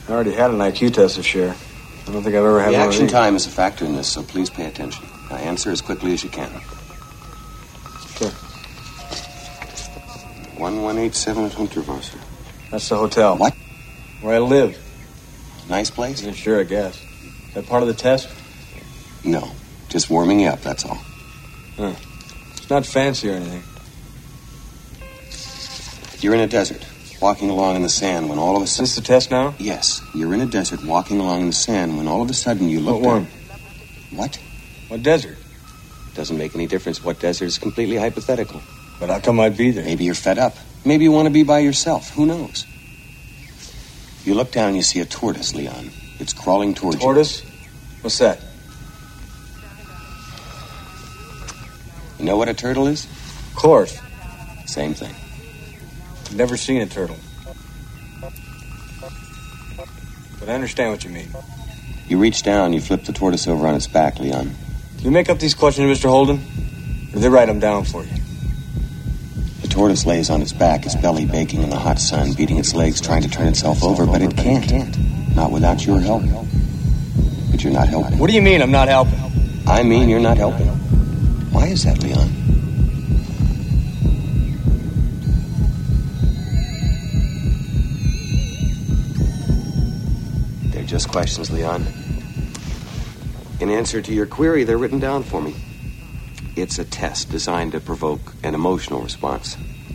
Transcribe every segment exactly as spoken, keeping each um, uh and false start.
I already had an I Q test to share. I don't think I've ever had the one. Reaction of these. time is a factor in this, so please pay attention. Now answer as quickly as you can. Sure. one one eight seven at Hunterwasser. That's the hotel. What? Where I live. Nice place? Yeah, sure, I guess. Is that part of the test? No. Just warming you up, that's all. Huh. It's not fancy or anything. You're in a desert, walking along in the sand when all of a sudden... Is this the test now? Yes. You're in a desert, walking along in the sand when all of a sudden you look What one? What? What desert? Doesn't make any difference what desert. It's completely hypothetical. But how come I'd be there? Maybe you're fed up. Maybe you want to be by yourself. Who knows? You look down and you see a tortoise, Leon. It's crawling towards Tortoise? you. What's that? You know what a turtle is? Of course. Same thing. I've never seen a turtle. But I understand what you mean. You reach down, you flip the tortoise over on its back, Leon. Do you make up these questions, Mister Holden? Or do they write them down for you? The tortoise lays on its back, its belly baking in the hot sun, beating its legs, trying to turn itself over, but it can't. Not without your help. But you're not helping. What do you mean I'm not helping? I mean you're not helping. Why is that, Leon? They're just questions, Leon. In answer to your query, they're written down for me. It's a test designed to provoke an emotional response.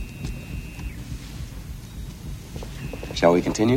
Shall we continue?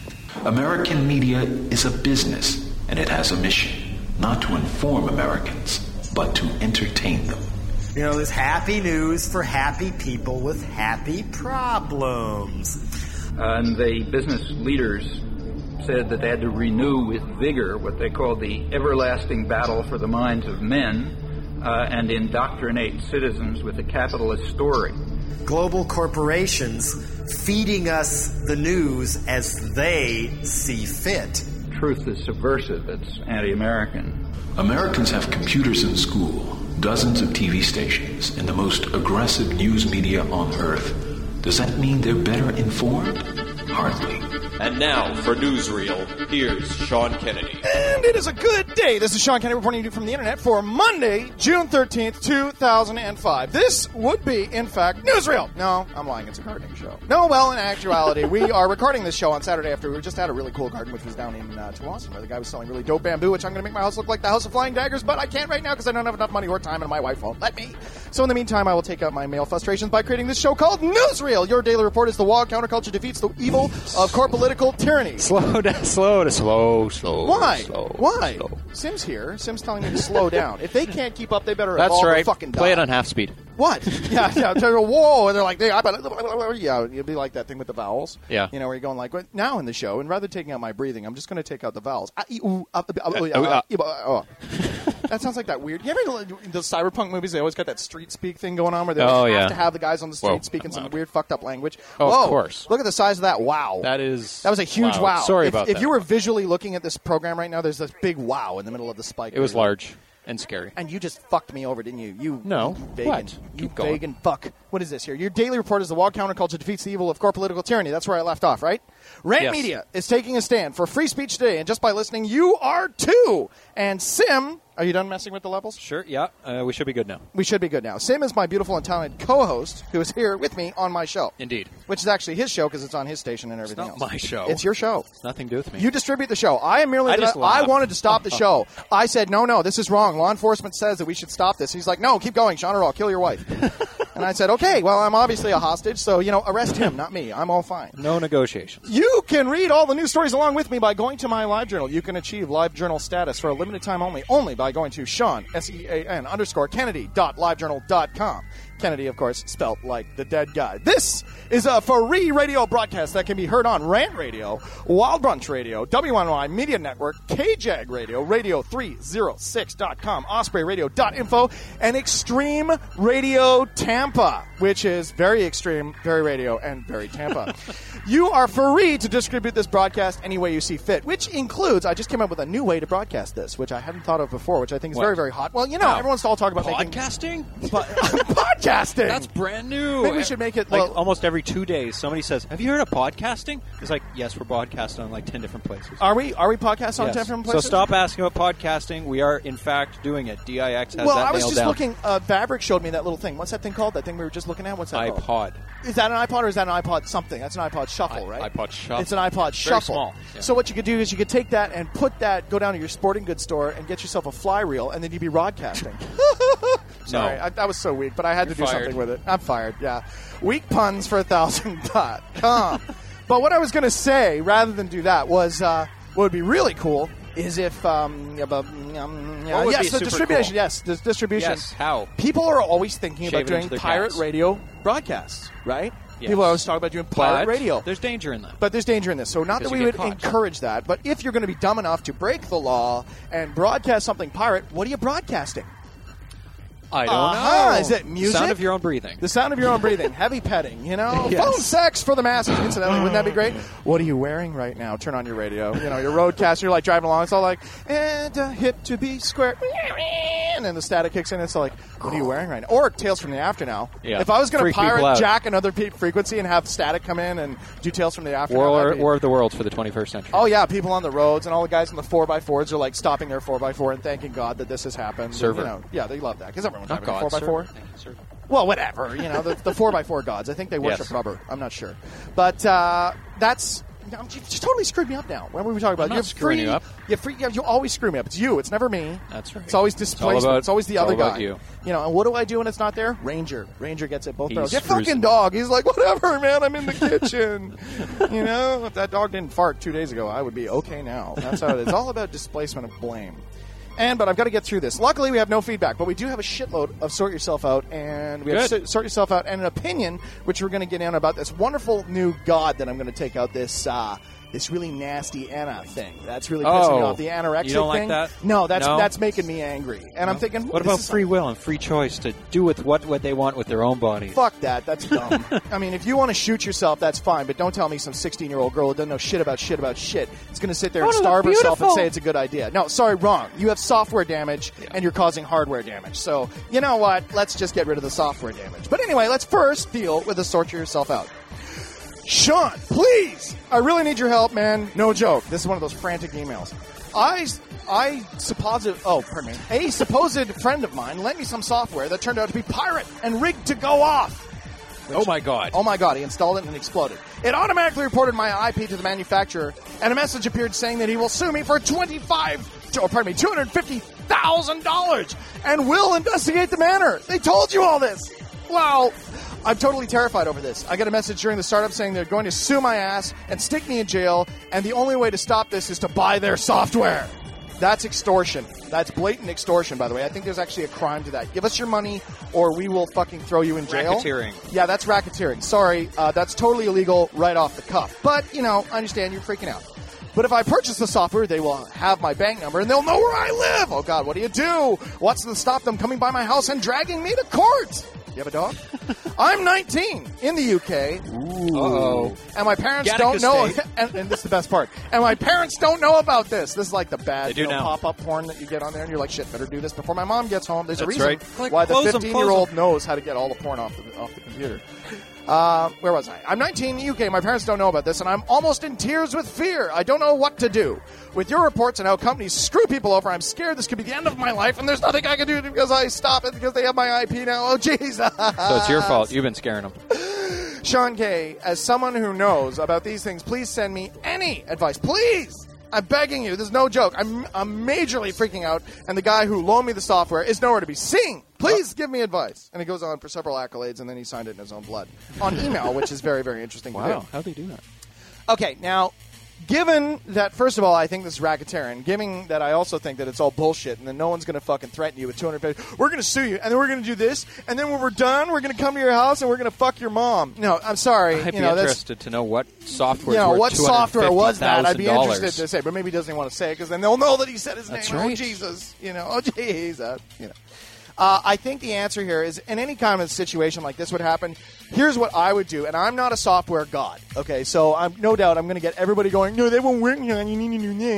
American media is a business, and it has a mission, not to inform Americans, but to entertain them. You know, there's happy news for happy people with happy problems. Uh, and the business leaders said that they had to renew with vigor what they called the everlasting battle for the minds of men uh, and indoctrinate citizens with a capitalist story. Global corporations feeding us the news as they see fit. Truth is subversive. It's anti-American. Americans have computers in school, dozens of T V stations, and the most aggressive news media on Earth. Does that mean they're better informed? Hardly. And now, for Newsreel, here's Sean Kennedy. And it is a good day. This is Sean Kennedy reporting to you from the internet for Monday, June thirteenth, two thousand five. This would be, in fact, Newsreel. No, I'm lying. It's a gardening show. No, well, in actuality, we are recording this show on Saturday after we just had a really cool garden, which was down in uh, Tawasin, where the guy was selling really dope bamboo, which I'm going to make my house look like the House of Flying Daggers, but I can't right now because I don't have enough money or time, and my wife won't let me. So in the meantime, I will take out my male frustrations by creating this show called Newsreel. Your daily report is the wall counterculture defeats the evil of corporate political tyranny. Slow down, slow to slow, slow. Why? Slow, Why? slow. Sim's here. Sim's telling me to slow down. If they can't keep up, they better That's evolve right. or fucking die. Play it on half speed. What? Yeah, yeah. Tell you, whoa, and they're like, they, I better, yeah, it'd be like that thing with the vowels. Yeah. You know, where you're going like, what? Now in the show, and rather than taking out my breathing, I'm just going to take out the vowels. Ah, ee, ooh, ah, ah, ah, Uh, ah, ee, ah, oh. That sounds like that weird. You ever the cyberpunk movies? They always got that street speak thing going on, where they Oh, have yeah. to have the guys on the street Whoa. speaking some weird, fucked up language. Oh, Whoa, of course. Look at the size of that wow. That is... That was a huge wow. Sorry if, about if that. you were visually looking at this program right now, there's this big wow in the middle of the spike. It was large and scary. And you just fucked me over, didn't you? You No. vegan. What? You Keep going. vegan fuck. What is this here? Your daily report is the wall counterculture defeats the evil of core political tyranny. That's where I left off, right? Rant Yes. Media is taking a stand for free speech today, and just by listening, you are too. And Sim, are you done messing with the levels? Sure, yeah. Uh, we should be good now. We should be good now. Sim is my beautiful and talented co-host who is here with me on my show. Indeed. Which is actually his show because it's on his station and everything not else. my show. It's your show. Nothing to do with me. You distribute the show. I am merely. I the- just I laugh. wanted to stop the show. I said, no, no, this is wrong. Law enforcement says that we should stop this. He's like, no, keep going, Sean, or I'll kill your wife. And I said, okay, well, I'm obviously a hostage, so, you know, arrest him, not me. I'm all fine. No negotiations. You can read all the news stories along with me by going to my live journal. You can achieve live journal status for a limited time only, only by going to Sean, S E A N, underscore Kennedy, dot livejournal dot com. Kennedy, of course, spelt like the dead guy. This is a free radio broadcast that can be heard on Rant Radio, Wild Brunch Radio, W N Y Media Network, K J A G Radio, Radio three oh six dot com, Osprey Radio dot info, and Extreme Radio Tampa, which is very extreme, very radio, and very Tampa. You are free to distribute this broadcast any way you see fit, which includes, I just came up with a new way to broadcast this, which I hadn't thought of before, which I think is What? very, very hot. Well, you know, How? everyone's all talking about making... Podcasting? But, podcasting! Podcasting. That's brand new. Maybe we should make it like well, almost every two days. Somebody says, "Have you heard of podcasting?" It's like, yes, we're podcasting on like ten different places. Are we? Are we podcasting on Yes. different places? So stop asking about podcasting. We are in fact doing it. D I X has well, that I was nailed just down. looking. Uh, Fabric showed me that little thing. What's that thing called? That thing we were just looking at. What's that called? iPod. Is that an iPod or is that an iPod something? That's an iPod Shuffle, I- right? iPod Shuffle. It's an iPod Very Shuffle. small, yeah. So what you could do is you could take that and put that, go down to your sporting goods store and get yourself a fly reel, and then you'd be broadcasting. Sorry, No. I, that was so weak, but I had You're to do fired. something with it. I'm fired, yeah. Weak puns for a thousand dot com. But what I was going to say, rather than do that, was uh, what would be really cool is if, um, yeah, but, um, yeah, What would yes, be the super distribution, cool? yes, the distribution. Yes, how? People are always thinking Shave about it doing into their pirate cats. radio broadcasts, right? Yes. People are always talking about doing pirate But radio. There's danger in that. But there's danger in this. So not that Because we you would get caught. encourage that, but if you're going to be dumb enough to break the law and broadcast something pirate, what are you broadcasting? I don't Uh-huh. know. Is it music? Sound of your own breathing. The sound of your own breathing. Heavy petting, you know? Yes. Phone sex for the masses. Incidentally, wouldn't that be great? What are you wearing right now? Turn on your radio. You know, your roadcaster, you're like driving along. It's all like, and a hip to be square. And then the static kicks in. It's like, what are you wearing right now? Or Tales from the After now. Yeah. If I was going to Freak people pirate out. jack another pe- frequency and have static come in and do Tales from the After now, War, that'd be- War of the Worlds for the twenty-first century. Oh, yeah, people on the roads and all the guys in the four by fours are like stopping their four by four and thanking God that this has happened. Server. You know, yeah, they love that because everyone's Not having a God, four by four. server. Yeah, server. Well, whatever. You know, the, the four by four gods. I think they worship Yes. rubber. I'm not sure. But uh, that's... You just totally screwed me up now. What were we talking about? I'm not You're screwing free, you up. You're free, yeah, you always screw me up. It's you. It's never me. That's right. It's always It's all displacement. about- It's always the it's all other about guy. you. You know, and what do I do when it's not there? Ranger. Ranger gets it both He barrels. You screws fucking me. dog. He's like, whatever, man. I'm in the kitchen. You know, if that dog didn't fart two days ago, I would be okay now. That's how it is. It's all about displacement of blame. And, but I've got to get through this. Luckily, we have no feedback, but we do have a shitload of Sort Yourself Out, and we have Good. so- Sort Yourself Out and an opinion, which we're going to get in about this wonderful new god that I'm going to take out, this uh, this really nasty Anna thing. That's really pissing me Oh. off. The anorexic You don't like thing. that? No, that's No? that's making me angry. And I'm thinking, What this about is free will and free choice to do with what, what they want with their own bodies? Fuck that. That's dumb. I mean, if you want to shoot yourself, that's fine, but don't tell me some sixteen-year-old girl who doesn't know shit about shit about shit is going to sit there and Oh, no, starve they're herself and beautiful. say it's a good idea. No, sorry, wrong. You have software damage, and you're causing hardware damage. So, you know what? Let's just get rid of the software damage. But anyway, let's first deal with the Sort Yourself Out. Sean, please! I really need your help, man. No joke. This is one of those frantic emails. I, I supposed, oh, pardon me. A supposed friend of mine lent me some software that turned out to be pirate and rigged to go off. Oh, my God. Oh my God, he installed it and it exploded. It automatically reported my I P to the manufacturer, and a message appeared saying that he will sue me for twenty-five, or pardon me, two hundred fifty thousand dollars and will investigate the matter. They told you all this. Wow. I'm totally terrified over this. I got a message during the startup saying they're going to sue my ass and stick me in jail, and the only way to stop this is to buy their software. That's extortion. That's blatant extortion, by the way. I think there's actually a crime to that. Give us your money, or we will fucking throw you in jail. Racketeering. Yeah, that's racketeering. Sorry, uh, that's totally illegal right off the cuff. But, you know, I understand you're freaking out. But if I purchase the software, they will have my bank number, and they'll know where I live. Oh, God, what do you do? What's to stop them coming by my house and dragging me to court? You have a dog? I'm nineteen in the U K. Uh-oh. And my parents Gattaca don't know. State. And, and this is the best part. And my parents don't know about this. This is like the bad They do you know, now. pop-up porn that you get on there, and you're like, shit, better do this before my mom gets home. There's a That's reason right. Click, why the close 'em, close fifteen-year-old 'em. knows how to get all the porn off the, off the computer. Uh, where was I? I'm nineteen in the U K. My parents don't know about this, and I'm almost in tears with fear. I don't know what to do. With your reports on how companies screw people over, I'm scared this could be the end of my life, and there's nothing I can do because I stop it because they have my I P now. Oh, Jesus. So it's your fault. You've been scaring them. Sean Kay, as someone who knows about these things, please send me any advice. Please! I'm begging you. There's no joke. I'm, I'm majorly freaking out, and the guy who loaned me the software is nowhere to be seen. Please give me advice. And he goes on for several accolades, and then he signed it in his own blood on email, which is very, very interesting to Wow. do. How'd they do that? Okay, now, given that, first of all, I think this is racketeering, given that I also think that it's all bullshit and that no one's going to fucking threaten you with two hundred fifty we're going to sue you, and then we're going to do this, and then when we're done, we're going to come to your house and we're going to fuck your mom. No, I'm sorry. I'd you be know, that's, interested to know what software. you know, what software was that? I'd be interested to say, but maybe he doesn't even want to say it because then they'll know that he said his That's name. Oh, right. Jesus. You know, oh, Jesus. You know. Uh, I think the answer here is in any kind of situation like this would happen, here's what I would do. And I'm not a software god, okay? So I'm no doubt I'm going to get everybody going, no, they won't work here. You need to do this.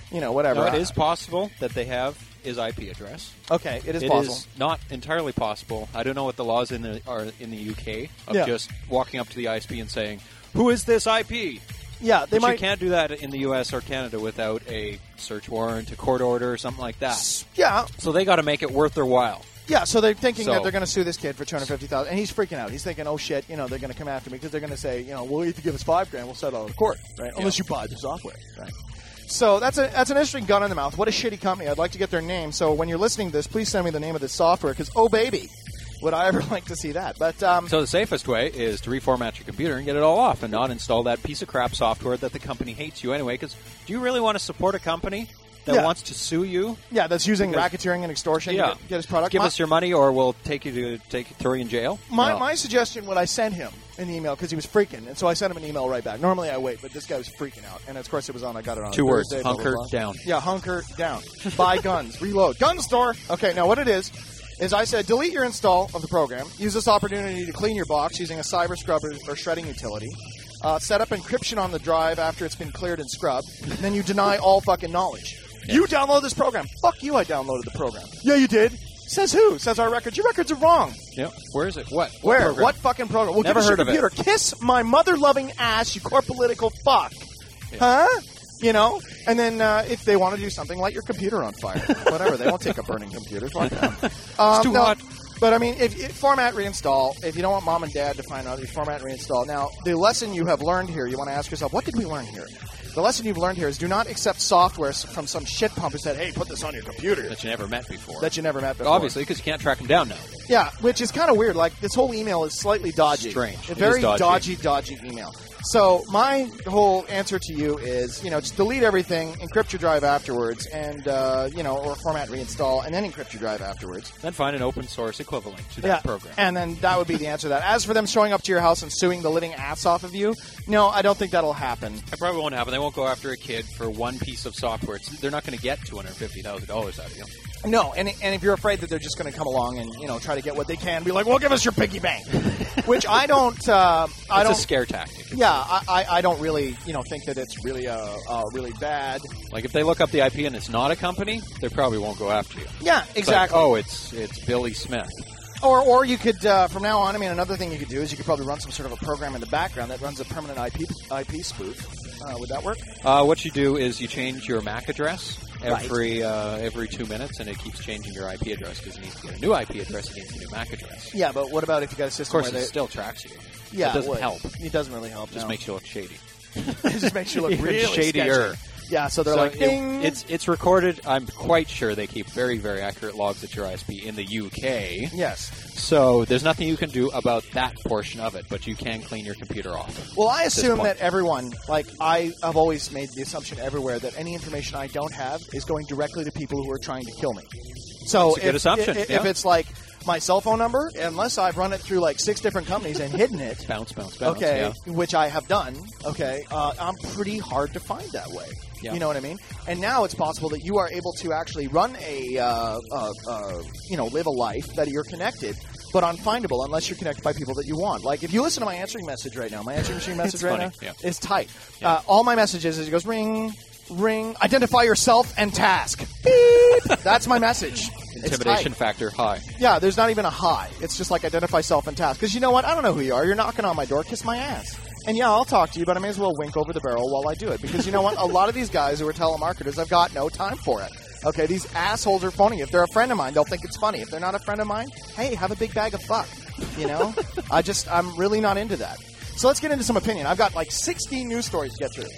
you know, whatever. No, it is possible that they have his I P address. Okay, it is It possible. is not entirely possible. I don't know what the laws in the are in the U K of Yeah. just walking up to the I S P and saying, "Who is this I P?" Yeah, they but might. You can't do that in the U S or Canada without a search warrant, a court order, or something like that. Yeah, So they got to make it worth their while. yeah. So they're thinking So- that they're going to sue this kid for two hundred fifty thousand, and he's freaking out. He's thinking, "Oh shit, you know, they're going to come after me because they're going to say, you know, well, if you give us five grand, we'll settle out of court, right? Unless you buy the software, right?" So that's a that's an interesting gun in the mouth. What a shitty company. I'd like to get their name. So when you're listening to this, please send me the name of this software because, oh baby, would I ever like to see that? But um, So the safest way is to reformat your computer and get it all off and not install that piece of crap software that the company hates you anyway. Because do you really want to support a company that Yeah. wants to sue you? yeah, that's using Because- racketeering and extortion Yeah. to get, get his product. Give My- us your money or we'll take you to take throw you in jail. My, No. my suggestion, what I sent him in the email, because he was freaking, and so I sent him an email right back. Normally I wait, but this guy was freaking out. And of course it was on, I got it on Two a words, Thursday, blah, blah, hunker blah. down. Yeah, hunker down. Buy guns, reload. Gun store! Okay, now what it is, is I said delete your install of the program, use this opportunity to clean your box using a cyber scrub or, or shredding utility, uh, set up encryption on the drive after it's been cleared and scrubbed, and then you deny all fucking knowledge. You download this program. Fuck you, I downloaded the program. Yeah, you did. Says who? Says our records. Your records are wrong. Yep. Where is it? What? What Where? program? What fucking program? Well, Never give us heard your of it. computer. Kiss my mother-loving ass, you core political fuck. Huh? You know? And then uh, if they want to do something, light your computer on fire. Whatever. They won't take a burning computer. Fuck them. Um, It's too no, hot. But, I mean, if, if format reinstall, if you don't want mom and dad to find out, you format reinstall. Now, the lesson you have learned here, you want to ask yourself, what did we learn here? The lesson you've learned here is do not accept software from some shit pump who said, hey, put this on your computer. That you never met before. That you never met before. Obviously, because you can't track them down now. Yeah, which is kind of weird. Like, this whole email is slightly dodgy. Strange. A It very is dodgy. dodgy, dodgy email. So my whole answer to you is, you know, just delete everything, encrypt your drive afterwards, and, uh, you know, or format reinstall, and then encrypt your drive afterwards. Then find an open source equivalent to that Yeah, program. and then that would be the answer to that. As for them showing up to your house and suing the living ass off of you, no, I don't think that'll happen. It probably won't happen. They won't go after a kid for one piece of software. It's, they're not going to get two hundred fifty thousand dollars out of you. No, and and if you're afraid that they're just going to come along and, you know, try to get what they can, be like, well, give us your piggy bank. Which I don't, uh, I It's don't. a scare tactic. Yeah, I, I, I don't really, you know, think that it's really, uh, uh, really bad. Like if they look up the I P and it's not a company, they probably won't go after you. Yeah, It's exactly. like, oh, it's it's Billy Smith. Or, or you could, uh, from now on, I mean, another thing you could do is you could probably run some sort of a program in the background that runs a permanent I P I P spoof. Uh, would that work? Uh, what you do is you change your M A C address Right. every uh, every two minutes, and it keeps changing your I P address because it needs to get a new I P address against a new M A C address. Yeah, but what about if you got a Of system course, where it they still tracks you. yeah, it doesn't would. help. It doesn't really help. It just no. makes you look shady. it just makes you look Even really shadier. sketchy. Yeah, so they're So like, it- ding. it's it's recorded. I'm quite sure they keep very very accurate logs at your I S P in the U K. yes. So there's nothing you can do about that portion of it, but you can clean your computer off. Well, I this assume point. that everyone, like, I have always made the assumption everywhere that any information I don't have is going directly to people who are trying to kill me. So That's a good if, assumption, If, yeah. if it's like my cell phone number, unless I've run it through like six different companies and hidden it, Bounce, bounce, bounce. okay, yeah. which I have done, okay, uh, I'm pretty hard to find that way. Yeah. You know what I mean? And now it's possible that you are able to actually run a, uh, uh, uh, you know, live a life that you're connected, but unfindable unless you're connected by people that you want. Like if you listen to my answering message right now, my answering machine message It's right funny, now yeah. is tight. Yeah. Uh, all my messages is it goes ring, ring, identify yourself and task. Beep. That's my message. It's Intimidation tight. factor high. Yeah, there's not even a hi. It's just like identify self and task. Because you know what? I don't know who you are. You're knocking on my door. Kiss my ass. And yeah, I'll talk to you, but I may as well wink over the barrel while I do it. Because you know what? A lot of these guys who are telemarketers, I've got no time for it. Okay, these assholes are phony. If they're a friend of mine, they'll think it's funny. If they're not a friend of mine, hey, have a big bag of fuck. You know? I just, I'm really not into that. So let's get into some opinion. I've got like sixteen news stories to get through.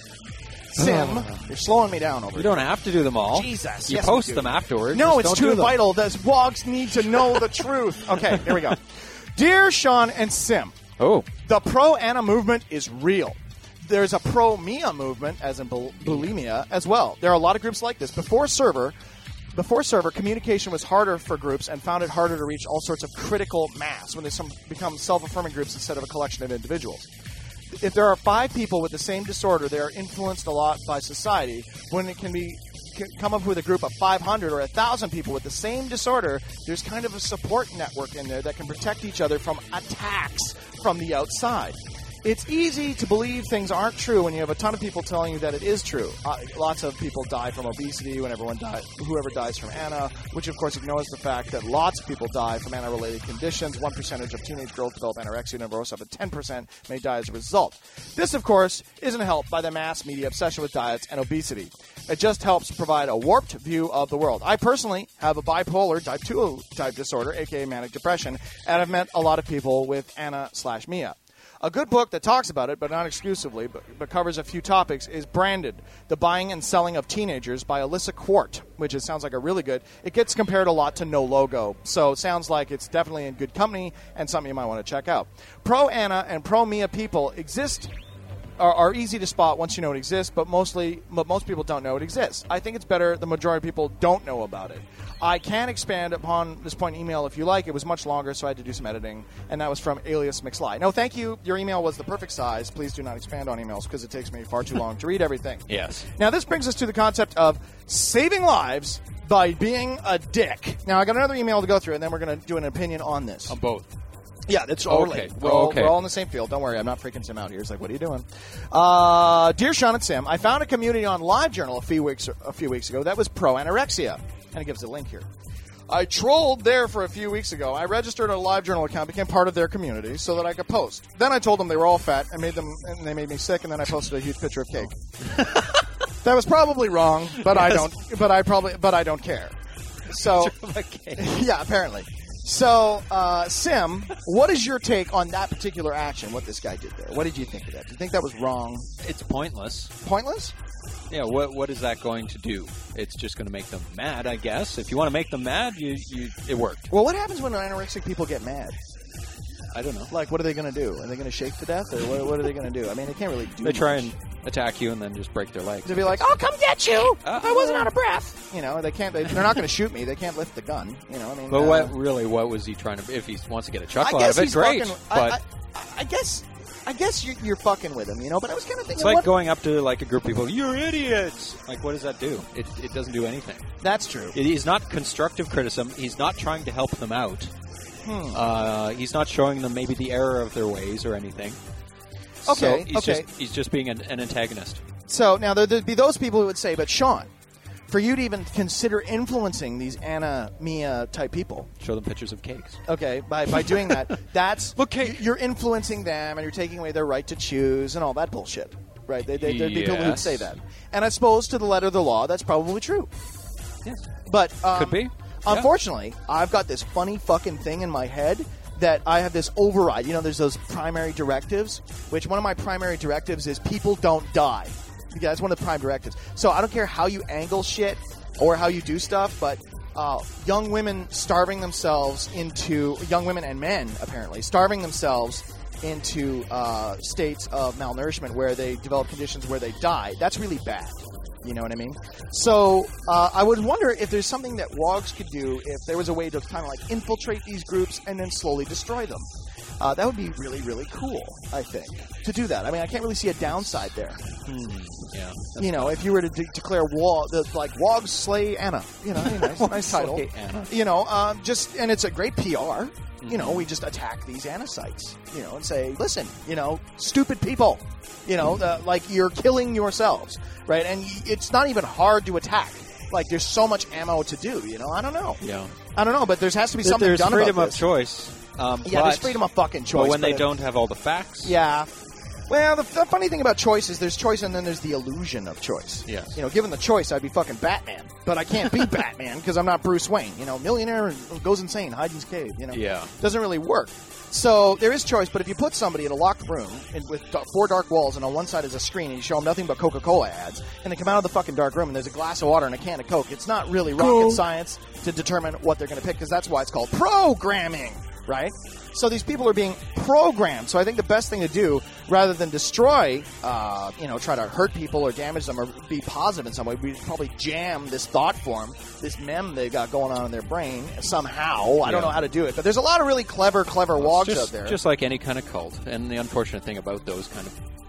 Sim, you're slowing me down over You here. don't have to do them all. Jesus, You yes, post we do. them afterwards. No, Just it's don't too do them. vital. Those wogs need to know the truth. Okay, here we go. Dear Sean and Sim, Oh, the pro-Anna movement is real. There's a pro-Mia movement, as in bul- bulimia, as well. There are a lot of groups like this. Before server, before server, communication was harder for groups and found it harder to reach all sorts of critical mass when they some become self-affirming groups instead of a collection of individuals. If there are five people with the same disorder, they are influenced a lot by society. When it can be c- come up with a group of five hundred or one thousand people with the same disorder, there's kind of a support network in there that can protect each other from attacks from the outside. It's easy to believe things aren't true when you have a ton of people telling you that it is true. Uh, lots of people die from obesity when everyone dies, whoever dies from A N A, which of course ignores the fact that lots of people die from A N A-related conditions. One percentage of teenage girls develop anorexia nervosa, but ten percent may die as a result. This, of course, isn't helped by the mass media obsession with diets and obesity. It just helps provide a warped view of the world. I personally have a bipolar type two type disorder, aka manic depression, and I've met a lot of people with A N A slash M I A. A good book that talks about it, but not exclusively, but, but covers a few topics, is Branded, The Buying and Selling of Teenagers by Alyssa Quart, which is, sounds like a really good. It gets compared a lot to No Logo, so it sounds like it's definitely in good company and something you might want to check out. Pro-A N A and pro-M I A people exist Are, are easy to spot once you know it exists, but mostly, but most people don't know it exists. I think it's better the majority of people don't know about it. I can expand upon this point in email if you like. It was much longer, so I had to do some editing, and that was from Alias McSly. No, thank you. Your email was the perfect size. Please do not expand on emails because it takes me far too long to read everything. Yes. Now, this brings us to the concept of saving lives by being a dick. Now, I got another email to go through, and then we're going to do an opinion on this. On both. Yeah, that's all okay. related. We're, all, okay. we're all in the same field. Don't worry, I'm not freaking Sim out here. He's like, what are you doing? Uh, Dear Sean and Sim, I found a community on LiveJournal a few weeks a few weeks ago that was pro-anorexia. And it gives a link here. I trolled there for a few weeks ago. I registered a LiveJournal account, became part of their community so that I could post. Then I told them they were all fat and made them, and they made me sick, and then I posted a huge picture of cake. That was probably wrong, but yes. I don't. But I probably, but I don't care. So, yeah, apparently. So, uh, Sim, what is your take on that particular action? What this guy did there? What did you think of that? Do you think that was wrong? It's pointless. Pointless? Yeah, what what is that going to do? It's just going to make them mad, I guess. If you want to make them mad, you, you it worked. Well, what happens when anorexic people get mad? I don't know. Like, what are they going to do? Are they going to shake to death, or what, what are they going to do? I mean, they can't really do They try much. and attack you and then just break their legs. They'll be like, "I'll come get you! Uh, I wasn't out of breath." You know, they can't. They, they're not going to shoot me. They can't lift the gun. You know, I mean. But uh, what really? What was he trying to? If he wants to get a chuckle I out of it, he's great. Fucking, but I, I, I guess. I guess you're, you're fucking with him, you know, but I was kind of thinking... It's like what? going up to like a group of people, you're idiots! Like, what does that do? It, it doesn't do anything. That's true. It is not constructive criticism. He's not trying to help them out. Hmm. Uh, he's not showing them maybe the error of their ways or anything. Okay, so he's okay. Just, he's just being an, an antagonist. So, now there'd be those people who would say, but Sean, for you to even consider influencing these Anna Mia type people, show them pictures of cakes. Okay, by by doing that, that's look, cake. You're influencing them, and you're taking away their right to choose, and all that bullshit. Right? They, they, there'd be yes. people who'd say that, and I suppose to the letter of the law, that's probably true. Yeah, but um, could be. Unfortunately, yeah. I've got this funny fucking thing in my head that I have this override. You know, there's those primary directives, which one of my primary directives is people don't die. Yeah, that's one of the prime directives. So I don't care how you angle shit or how you do stuff, but uh, young women starving themselves into, young women and men, apparently, starving themselves into uh, states of malnourishment where they develop conditions where they die, that's really bad. You know what I mean? So uh, I would wonder if there's something that WOGs could do if there was a way to kind of like infiltrate these groups and then slowly destroy them. Uh, that would be really, really cool, I think, to do that. I mean, I can't really see a downside there. Hmm. Yeah. You know, if you were to de- declare war, the, like WOGs slay Anna, you know, nice, nice title. Anna. You know, um, just and it's a great P R. Mm-hmm. You know, we just attack these Anna sites, you know, and say, listen, you know, stupid people, you know, uh, like you're killing yourselves, right? And y- it's not even hard to attack. Like, there's so much ammo to do, you know? I don't know. Yeah. I don't know, but there has to be something there's done freedom about of this. choice. Um, yeah, but, there's freedom of fucking choice. But when but they it, don't have all the facts. Yeah. Well, the, the funny thing about choice is there's choice and then there's the illusion of choice. Yes. You know, given the choice, I'd be fucking Batman. But I can't be Batman because I'm not Bruce Wayne. You know, millionaire goes insane, hides in his cave, you know. Yeah. Doesn't really work. So there is choice, but if you put somebody in a locked room in, with d- four dark walls and on one side is a screen and you show them nothing but Coca-Cola ads and they come out of the fucking dark room and there's a glass of water and a can of Coke, it's not really rocket cool. science to determine what they're going to pick because that's why it's called programming, right? So these people are being programmed. So I think the best thing to do, rather than destroy, uh, you know, try to hurt people or damage them or be positive in some way, we probably jam this thought form, this mem they've got going on in their brain somehow. I yeah. don't know how to do it, but there's a lot of really clever, clever well, wogs just, out there. Just like any kind of cult. And the unfortunate thing about those kind of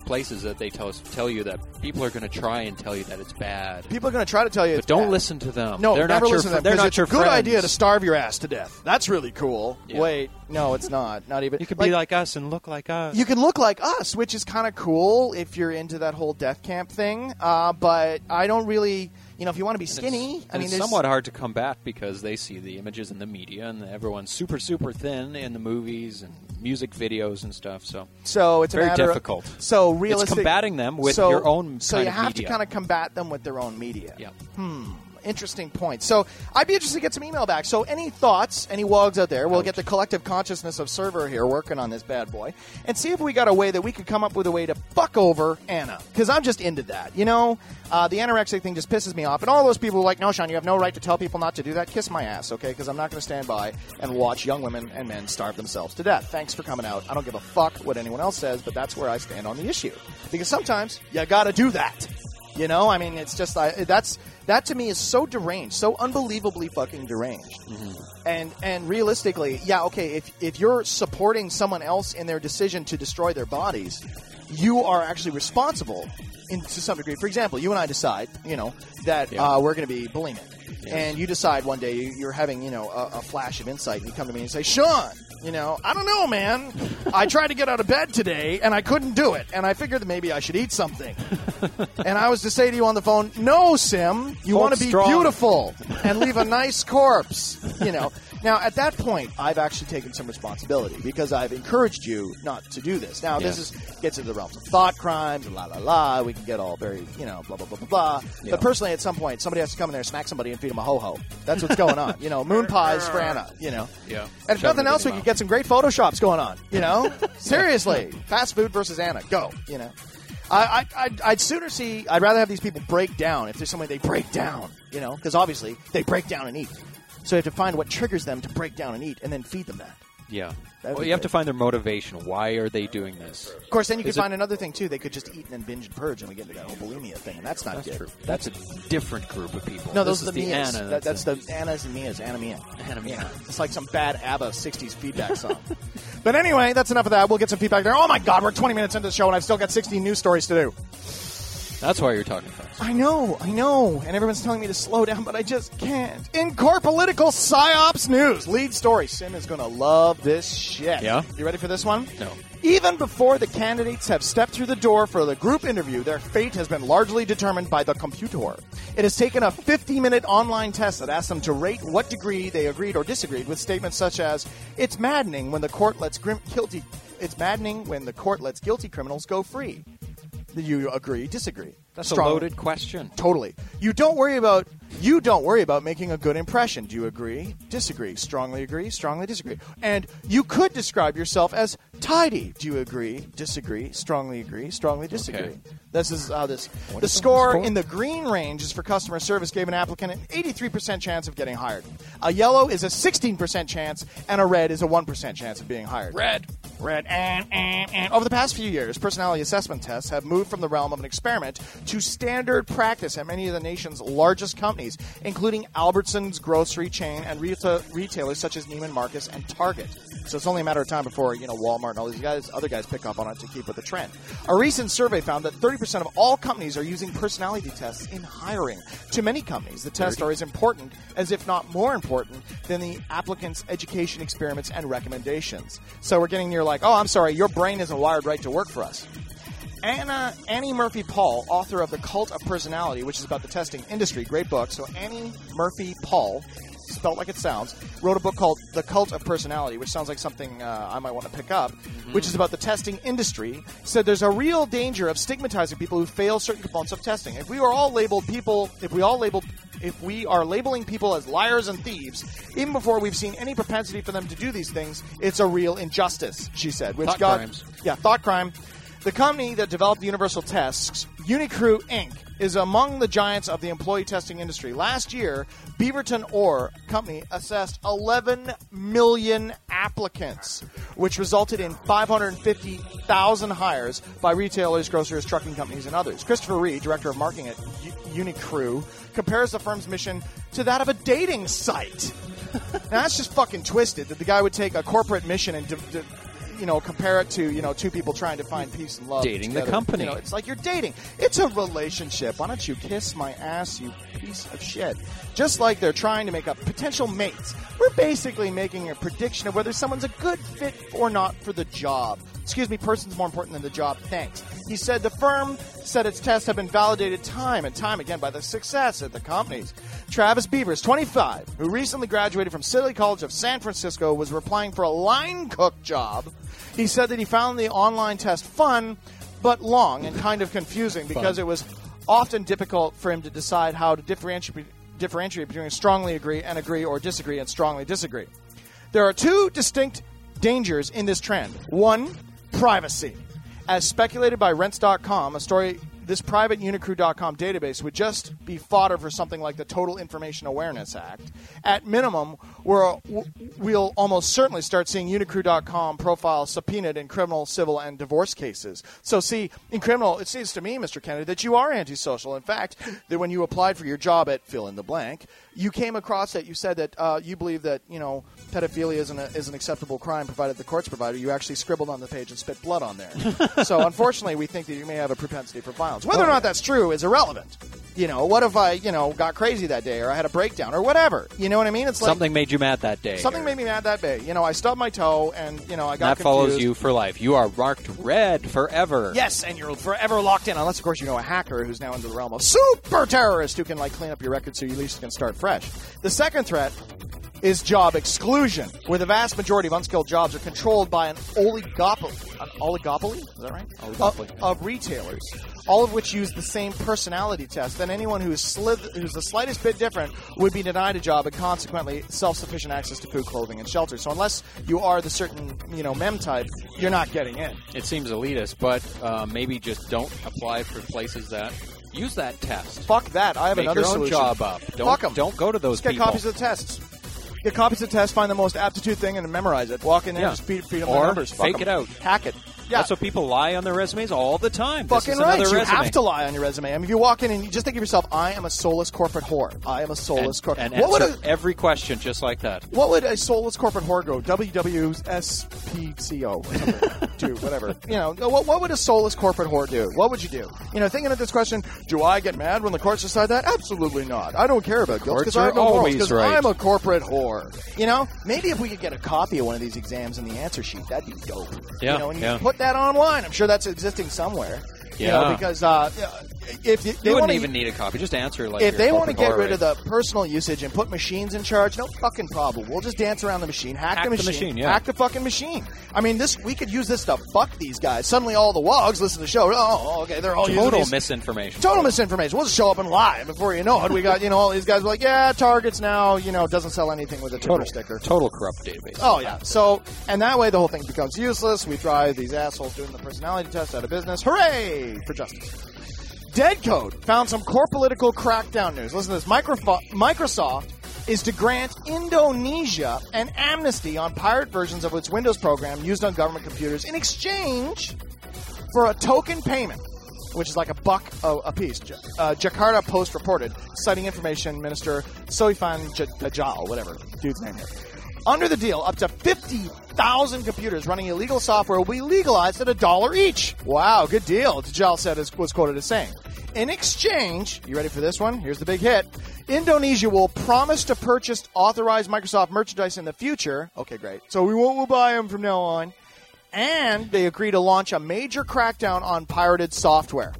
places that they tell us tell you that people are going to try and tell you that it's bad. People are going to try to tell you but it's don't bad. listen to them. No, they're never not listen your, to them. They're 'cause not it's your a good friends. idea to starve your ass to death. That's really cool. Yeah. Wait, no, it's not. Not even. You could like, be like us and look like us. You can look like us, which is kind of cool if you're into that whole death camp thing. Uh, but I don't really, you know, if you want to be skinny, It's, I mean, it's there's somewhat hard to combat because they see the images in the media and everyone's super, super thin in the movies and music videos and stuff. So, so it's very a matter difficult. Of, so realistic, it's combating them with so, your own. So kind you of have media. to kind of combat them with their own media. Yeah. Hmm. Interesting point. So I'd be interested to get some email back. So any thoughts, any wogs out there, we'll Ouch. get the collective consciousness of Server here working on this bad boy and see if we got a way that we could come up with a way to fuck over Anna. Because I'm just into that. You know, uh, the anorexic thing just pisses me off. And all those people who are like, no, Sean, you have no right to tell people not to do that. Kiss my ass, okay? Because I'm not going to stand by and watch young women and men starve themselves to death. Thanks for coming out. I don't give a fuck what anyone else says, but that's where I stand on the issue. Because sometimes you got to do that. You know, I mean, it's just I, that's that to me is so deranged, so unbelievably fucking deranged. Mm-hmm. And and realistically, yeah, okay, if if you're supporting someone else in their decision to destroy their bodies, you are actually responsible in, to some degree. For example, you and I decide, you know, that Yeah. uh, we're going to be bulimic. Yes. And you decide one day you- you're having, you know, a, a flash of insight, and you come to me and say, Sean, you know, I don't know, man. I tried to get out of bed today, and I couldn't do it. And I figured that maybe I should eat something. And I was to say to you on the phone, no, Sim, you Hold want to be strong. beautiful and leave a nice corpse, you know. Now, at that point, I've actually taken some responsibility because I've encouraged you not to do this. Now, this is gets into the realms of thought crimes, la, la, la. We can get all very, you know, blah, blah, blah, blah, blah. Yeah. But personally, at some point, somebody has to come in there, smack somebody, and feed them a ho-ho. That's what's going on. You know, moon pies for Anna, you know. Yeah. And if Shove nothing it in else, your we could mouth. get some great Photoshops going on, you know? Seriously. Fast food versus Anna. Go, you know. I, I, I'd, I'd sooner see, I'd rather have these people break down if there's some way they break down, you know, because obviously they break down and eat. So you have to find what triggers them to break down and eat and then feed them that. Yeah. That'd Well, be you have good. to find their motivation. Why are they doing this? Of course, then you could Is it- find another thing, too. They could just eat and then binge and purge, and we get into that whole bulimia thing, and that's not That's good. true. That's a different group of people. No, those This are the is Mias. Anna. That, that's the Annas and Mias. Anna Mia. Anna Mia. Yeah. It's like some bad ABBA sixties feedback song. But anyway, that's enough of that. We'll get some feedback there. Oh, my God, we're twenty minutes into the show, and I've still got sixteen news stories to do. That's why you're talking fast. I know, I know. And everyone's telling me to slow down, but I just can't. In core political psyops news, lead story. Sim is going to love this shit. Yeah? You ready for this one? No. Even before the candidates have stepped through the door for the group interview, their fate has been largely determined by the computer. It has taken a fifty-minute online test that asked them to rate what degree they agreed or disagreed with statements such as, "It's maddening when the court lets grim- guilty. It's maddening when the court lets guilty criminals go free." Do you agree? Disagree? That's Strong- a loaded question. Totally. You don't worry about you don't worry about making a good impression. Do you agree? Disagree? Strongly agree? Strongly disagree? And you could describe yourself as tidy. Do you agree? Disagree? Strongly agree? Strongly disagree? Okay. This is how this. What The is score the score? in the green range is for customer service gave an applicant an eighty-three percent chance of getting hired. A yellow is a sixteen percent chance, and a red is a one percent chance of being hired. Red. Red. And, and, and. Over the past few years, personality assessment tests have moved from the realm of an experiment to standard practice at many of the nation's largest companies, including Albertsons grocery chain and reta- retailers such as Neiman Marcus and Target. So it's only a matter of time before, you know, Walmart and all these guys, other guys pick up on it to keep with the trend. A recent survey found that thirty percent of all companies are using personality tests in hiring. To many companies, the tests are as important, as if not more important, than the applicant's education experiments and recommendations. So we're getting near like, oh, I'm sorry, your brain isn't wired right to work for us. Anna, Annie Murphy Paul, author of The Cult of Personality, which is about the testing industry, great book. So Annie Murphy Paul, spelled like it sounds, wrote a book called The Cult of Personality, which sounds like something uh, I might want to pick up, mm-hmm. which is about the testing industry. Said there's a real danger of stigmatizing people who fail certain components of testing. If we are all labeled people, if we all labeled, if we are labeling people as liars and thieves, even before we've seen any propensity for them to do these things, it's a real injustice, she said. Which Thought got, crimes. Yeah, thought crime. The company that developed the universal tests, Unicrew Incorporated, is among the giants of the employee testing industry. Last year, Beaverton Orr Company assessed eleven million applicants, which resulted in five hundred fifty thousand hires by retailers, grocers, trucking companies, and others. Christopher Reed, director of marketing at U- Unicrew, compares the firm's mission to that of a dating site. Now, that's just fucking twisted that the guy would take a corporate mission and... De- de- you know, compare it to, you know, two people trying to find peace and love. Dating the together. company. You know, it's like you're dating. It's a relationship. Why don't you kiss my ass, you piece of shit? Just like they're trying to make up potential mates. We're basically making a prediction of whether someone's a good fit or not for the job. Excuse me, person's more important than the job. Thanks. He said the firm said its tests have been validated time and time again by the success at the companies. Travis Beavers, twenty-five, who recently graduated from City College of San Francisco, was applying for a line cook job. He said that he found the online test fun, but long and kind of confusing because Fun. it was often difficult for him to decide how to differentiate, differentiate between strongly agree and agree or disagree and strongly disagree. There are two distinct dangers in this trend. One, privacy. As speculated by Rents dot com, a story, this private Unicrew dot com database would just be fodder for something like the Total Information Awareness Act. At minimum, we're, we'll almost certainly start seeing Unicrew dot com profiles subpoenaed in criminal, civil, and divorce cases. So, see, in criminal, it seems to me, Mister Kennedy, that you are antisocial. In fact, that when you applied for your job at fill in the blank, you came across that you said that uh, you believe that, you know, pedophilia isn't a, is an acceptable crime provided the courts provide it. You actually scribbled on the page and spit blood on there. So, unfortunately, we think that you may have a propensity for violence. Whether or not that's true is irrelevant. You know, what if I, you know, got crazy that day or I had a breakdown or whatever? You know what I mean? It's like Something made you mad that day. something or- made me mad that day. You know, I stubbed my toe and, you know, I got That follows confused. you for life. You are marked red forever. Yes, and you're forever locked in, unless, of course, you know a hacker who's now into the realm of super terrorist who can, like, clean up your record so you at least can start fresh. The second threat is job exclusion, where the vast majority of unskilled jobs are controlled by an oligopoly. An oligopoly? Is that right? Oligopoly. Of, of retailers, all of which use the same personality test. Then anyone who's, slith- who's the slightest bit different would be denied a job and consequently self-sufficient access to food, clothing, and shelter. So unless you are the certain, you know, mem type, you're not getting in. It seems elitist, but uh, maybe just don't apply for places that use that test. Fuck that. I have Make another your own solution. job up. Don't, Fuck 'em. Don't go to those Just get people. copies of the tests. Get copies of the test, find the most aptitude thing, and then memorize it. Walk in there Yeah. and just feed, feed them Or the numbers. Fuck fake 'em. it out. Hack it. Yeah. That's what people lie on their resumes all the time. Fucking this is right. another You resume. have to lie on your resume. I mean, if you walk in and you just think of yourself, I am a soulless corporate whore. I am a soulless and, corporate. and What would answer a every question just like that. what would a soulless corporate whore go? W W S P C O. Do whatever. You know, what, what would a soulless corporate whore do? What would you do? You know, thinking of this question, do I get mad when the courts decide that? Absolutely not. I don't care about guilt Courts because I have no are morals, always 'cause right. I'm a corporate whore. You know, maybe if we could get a copy of one of these exams in the answer sheet, that'd be dope. Yeah, You know, and you yeah. put that online. I'm sure that's existing somewhere. You Yeah. know, because uh, if you, they You wouldn't wanna, even need a copy. Just answer like if your they want to corporate get whore, rid right? of the personal usage and put machines in charge, no fucking problem. We'll just dance around the machine, hack, Hack the the machine, machine, yeah. hack the fucking machine. I mean, this we could use this to fuck these guys. Suddenly, all the wogs listen to the show. Oh, okay, they're all using total these- misinformation. Total misinformation. We'll just show up and lie. Before you know it, we got, you know, all these guys like, yeah, Target's now, you know, doesn't sell anything with a Twitter Total sticker. Total corrupt database. Oh, yeah. So, and that way the whole thing becomes useless. We drive these assholes doing the personality test out of business. Hooray for justice. Dead Code found some core political crackdown news. Listen to this. Microfo- Microsoft is to grant Indonesia an amnesty on pirate versions of its Windows program used on government computers in exchange for a token payment, which is like a buck a, a piece. J- Uh, Jakarta Post reported, citing information minister Soifan J- Ajal, whatever dude's name here. Under the deal, up to fifty thousand computers running illegal software will be legalized at a dollar each. Wow, good deal, Ajal said, as was quoted as saying. In exchange, you ready for this one? Here's the big hit. Indonesia will promise to purchase authorized Microsoft merchandise in the future. Okay, great. So we won't we'll buy them from now on. And they agree to launch a major crackdown on pirated software.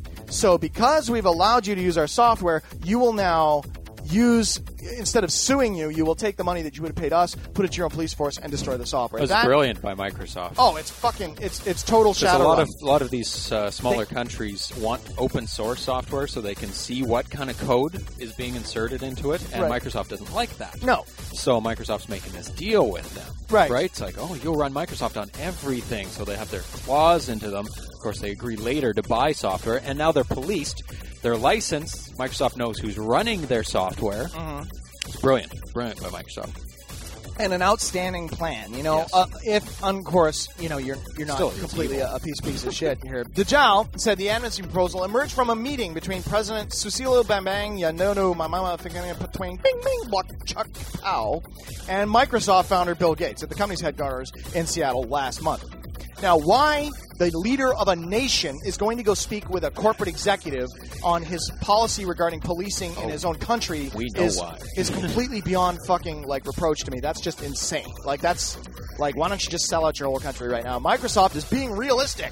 So because we've allowed you to use our software, you will now use, instead of suing you, you will take the money that you would have paid us, put it to your own police force, and destroy the software. That's That- brilliant by Microsoft. Oh, it's fucking, it's it's total Because a shadow lot run. of a lot of these uh, smaller They- countries want open source software so they can see what kind of code is being inserted into it, and Right. Microsoft doesn't like that. No. So Microsoft's making this deal with them. Right. Right? It's like, oh, you'll run Microsoft on everything, so they have their claws into them. Of course, they agree later to buy software, and now they're policed. They're licensed. Microsoft knows who's running their software. Mm-hmm. It's brilliant. Brilliant by Microsoft. And an outstanding plan, you know. Yes. Uh, if, of course, you know, you're you're not Still, it's completely evil. a, a piece piece of shit here. Dajal said the amnesty proposal emerged from a meeting between President Susilo Bambang Yanono Mamama Between Bing Bing Buck Chuck Pow and Microsoft founder Bill Gates at the company's headquarters in Seattle last month. Now, why the leader of a nation is going to go speak with a corporate executive on his policy regarding policing in his own country We know is, why. is completely beyond fucking, like, reproach to me. That's just insane. Like, that's, like, why don't you just sell out your whole country right now? Microsoft is being realistic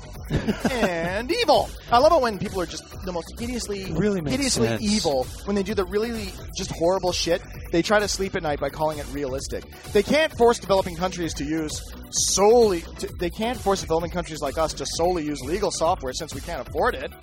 and evil. I love it when people are just the most hideously, Really makes hideously sense. evil. When they do the really just horrible shit, they try to sleep at night by calling it realistic. They can't force developing countries to use solely, to, they can't force developing countries like us to solely use legal software since we can't afford it.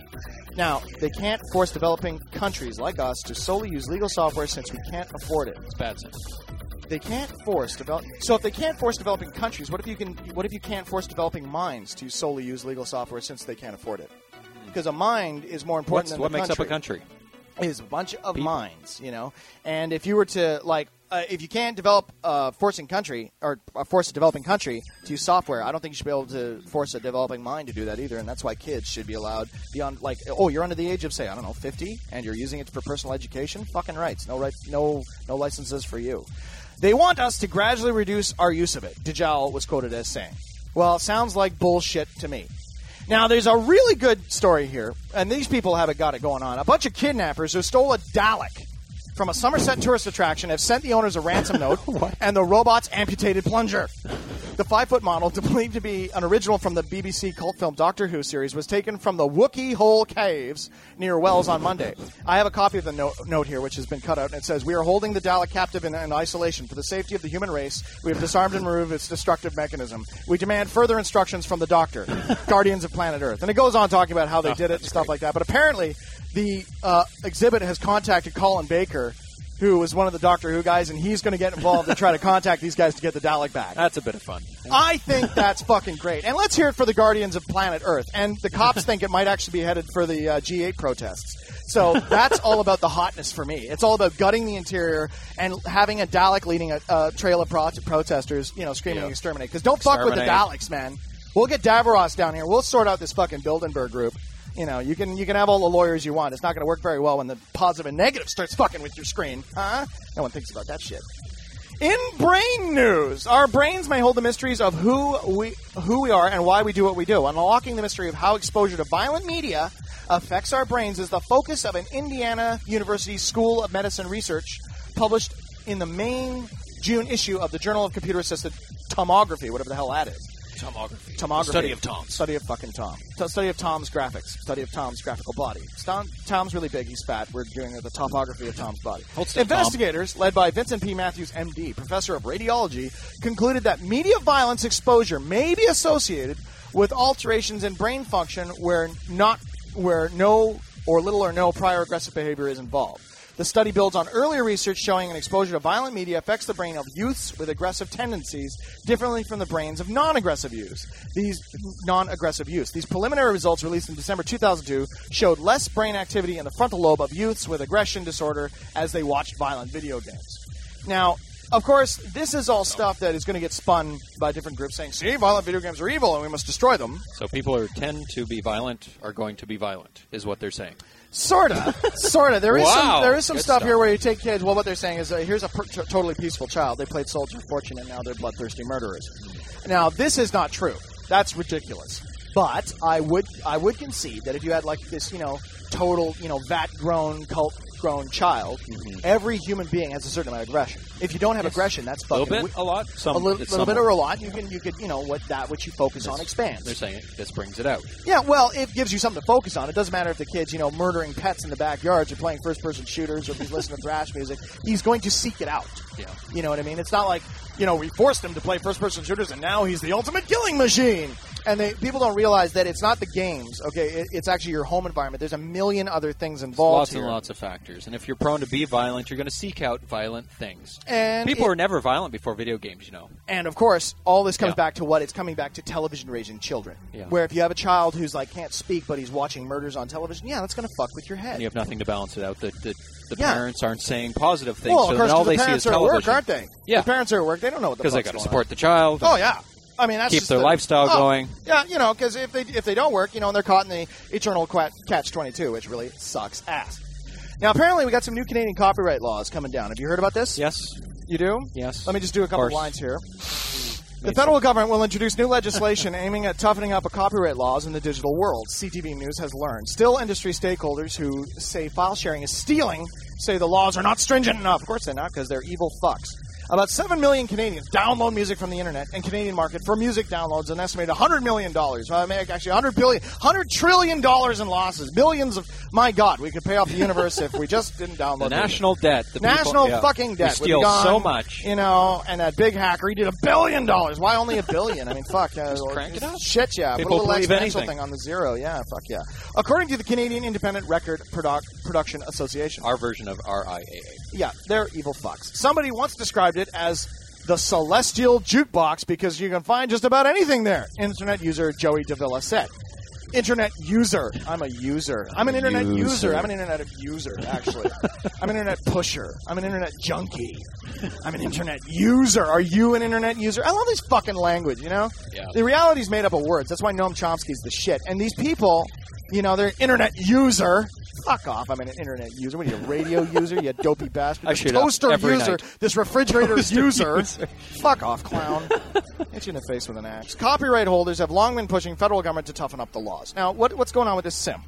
Now, they can't force developing countries like us to solely use legal software since we can't afford it. It's bad sense. They can't force develop. So if they can't force developing countries, what if you can? What if you can't force developing minds to solely use legal software since they can't afford it? Because a mind is more important What's, than what the makes country. up a country? Is a bunch of People. minds, you know. And if you were to like, uh, if you can't develop a forcing country or uh, force a developing country to use software, I don't think you should be able to force a developing mind to do that either. And that's why kids should be allowed beyond, like, oh, you're under the age of, say, I don't know, fifty, and you're using it for personal education. Fucking rights, no right, no, no licenses for you. They want us to gradually reduce our use of it, Dajjal was quoted as saying. Well, it sounds like bullshit to me. Now, there's a really good story here, and these people haven't got it going on. A bunch of kidnappers who stole a Dalek from a Somerset tourist attraction have sent the owners a ransom note and the robot's amputated plunger. The five-foot model, believed to be an original from the B B C cult film Doctor Who series, was taken from the Wookiee Hole Caves near Wells on Monday. I have a copy of the note, note here, which has been cut out, and it says, "We are holding the Dalek captive in, in isolation. For the safety of the human race, we have disarmed and removed its destructive mechanism. We demand further instructions from the Doctor, Guardians of Planet Earth." And it goes on talking about how they Oh, did it and that's stuff great. like that. But apparently, the uh, exhibit has contacted Colin Baker, who is one of the Doctor Who guys, and he's going to get involved and try to contact these guys to get the Dalek back. That's a bit of fun. I think that's fucking great. And let's hear it for the Guardians of Planet Earth. And the cops think it might actually be headed for the uh, G eight protests. So that's all about the hotness for me. It's all about gutting the interior and having a Dalek leading a, a trail of pro- protesters, you know, screaming Yeah. exterminate. Because don't fuck with the Exterminate. Daleks, man. We'll get Davros down here. We'll sort out this fucking Bilderberg group. You know, you can you can have all the lawyers you want. It's not going to work very well when the positive and negative starts fucking with your screen. Huh? No one thinks about that shit. In brain news, our brains may hold the mysteries of who we who we are and why we do what we do. Unlocking the mystery of how exposure to violent media affects our brains is the focus of an Indiana University School of Medicine research published in the main June issue of the Journal of Computer-Assisted Tomography, whatever the hell that is. Tomography. Tomography. Study of Tom. Study of fucking Tom. T- study of Tom's graphics. Study of Tom's graphical body. Tom, Tom's really big. He's fat. We're doing the topography of Tom's body. Hold still, Investigators, led by Vincent P. Matthews, M D, professor of radiology, concluded that media violence exposure may be associated with alterations in brain function where not where no or little or no prior aggressive behavior is involved. The study builds on earlier research showing an exposure to violent media affects the brain of youths with aggressive tendencies differently from the brains of non-aggressive youths. These non-aggressive youths. These preliminary results released in December two thousand two showed less brain activity in the frontal lobe of youths with aggression disorder as they watched violent video games. Now, of course, this is all stuff that is going to get spun by different groups saying, see, violent video games are evil and we must destroy them. So people who tend to be violent are going to be violent, is what they're saying. Sorta, sorta. There is Wow. some there is some Good stuff, stuff. here where you take kids. Well, what they're saying is, uh, here's a per- t- totally peaceful child. They played Soldier of Fortune, and now they're bloodthirsty murderers. Now, this is not true. That's ridiculous. But I would I would concede that if you had like this, you know, total, you know, vat-grown, cult-grown child, every human being has a certain amount of aggression. If you don't have aggression, that's A fucking little bit, we- a lot, some, a little, it's little bit some- or a lot. You can you could you know what that what you focus on expands. They're saying it, this brings it out. Yeah, well, it gives you something to focus on. It doesn't matter if the kid's, you know, murdering pets in the backyards or playing first-person shooters or if he's listening to thrash music. He's going to seek it out. Yeah. You know what I mean? It's not like, you know, we forced him to play first-person shooters and now he's the ultimate killing machine. And they, people don't realize that it's not the games, okay? It, it's actually your home environment. There's a million other things involved Lots here. and lots of factors. And if you're prone to be violent, you're going to seek out violent things. And People it- were never violent before video games, you know. And of course, all this comes Yeah. back to what? It's coming back to television raising children. Yeah. Where if you have a child who's like can't speak but he's watching murders on television, yeah, that's going to fuck with your head. And you have nothing to balance it out. The, the, the Yeah. parents aren't saying positive things, Well, so of then course, all 'cause the they see parents is are at work, television. aren't they? Yeah. The parents are at work. They don't know what the Because they fuck's got to going support on. the child. Oh yeah, I mean that's Keep just their the- lifestyle oh, going. Yeah, you know, because if they if they don't work, you know, and they're caught in the eternal quat- catch twenty-two, which really sucks ass. Now, apparently, we got some new Canadian copyright laws coming down. Have you heard about this? Yes. You do? Yes. Let me just do a couple course. lines here. The federal government will introduce new legislation aiming at toughening up copyright laws in the digital world, C T V News has learned. Still, industry stakeholders who say file sharing is stealing say the laws are not stringent enough. Of course they're not, because they're evil fucks. About seven million Canadians download music from the internet, and Canadian market for music downloads an estimated one hundred million dollars. Uh, actually, one hundred billion dollars, one hundred trillion dollars in losses. Billions of... My God, we could pay off the universe if we just didn't download The national music. debt. The national people, yeah. fucking debt. We steal gone, so much. You know, and that big hacker, he did a billion dollars. Why only a billion? I mean, fuck. Uh, Just crank it up. Shit, yeah. People Put a little believe exponential anything. thing on the zero. Yeah, fuck yeah. According to the Canadian Independent Record Produ- Production Association. Our version of R I A A. Yeah, they're evil fucks. Somebody once described it as the celestial jukebox because you can find just about anything there. Internet user Joey Davila said. Internet user. I'm a user. I'm an internet user. User. I'm an internet user, actually. I'm an internet pusher. I'm an internet junkie. I'm an internet user. Are you an internet user? I love this fucking language, you know? Yeah. The reality is made up of words. That's why Noam Chomsky's the shit. And these people, you know, they're internet user. Fuck off. I'm an internet user. What are you, a radio user? You dopey bastard. I This shoot up toaster every user. night. This refrigerator Toaster user. user. Fuck off, clown. Hit you in the face with an axe. Copyright holders have long been pushing federal government to toughen up the laws. Now, what, what's going on with this sim?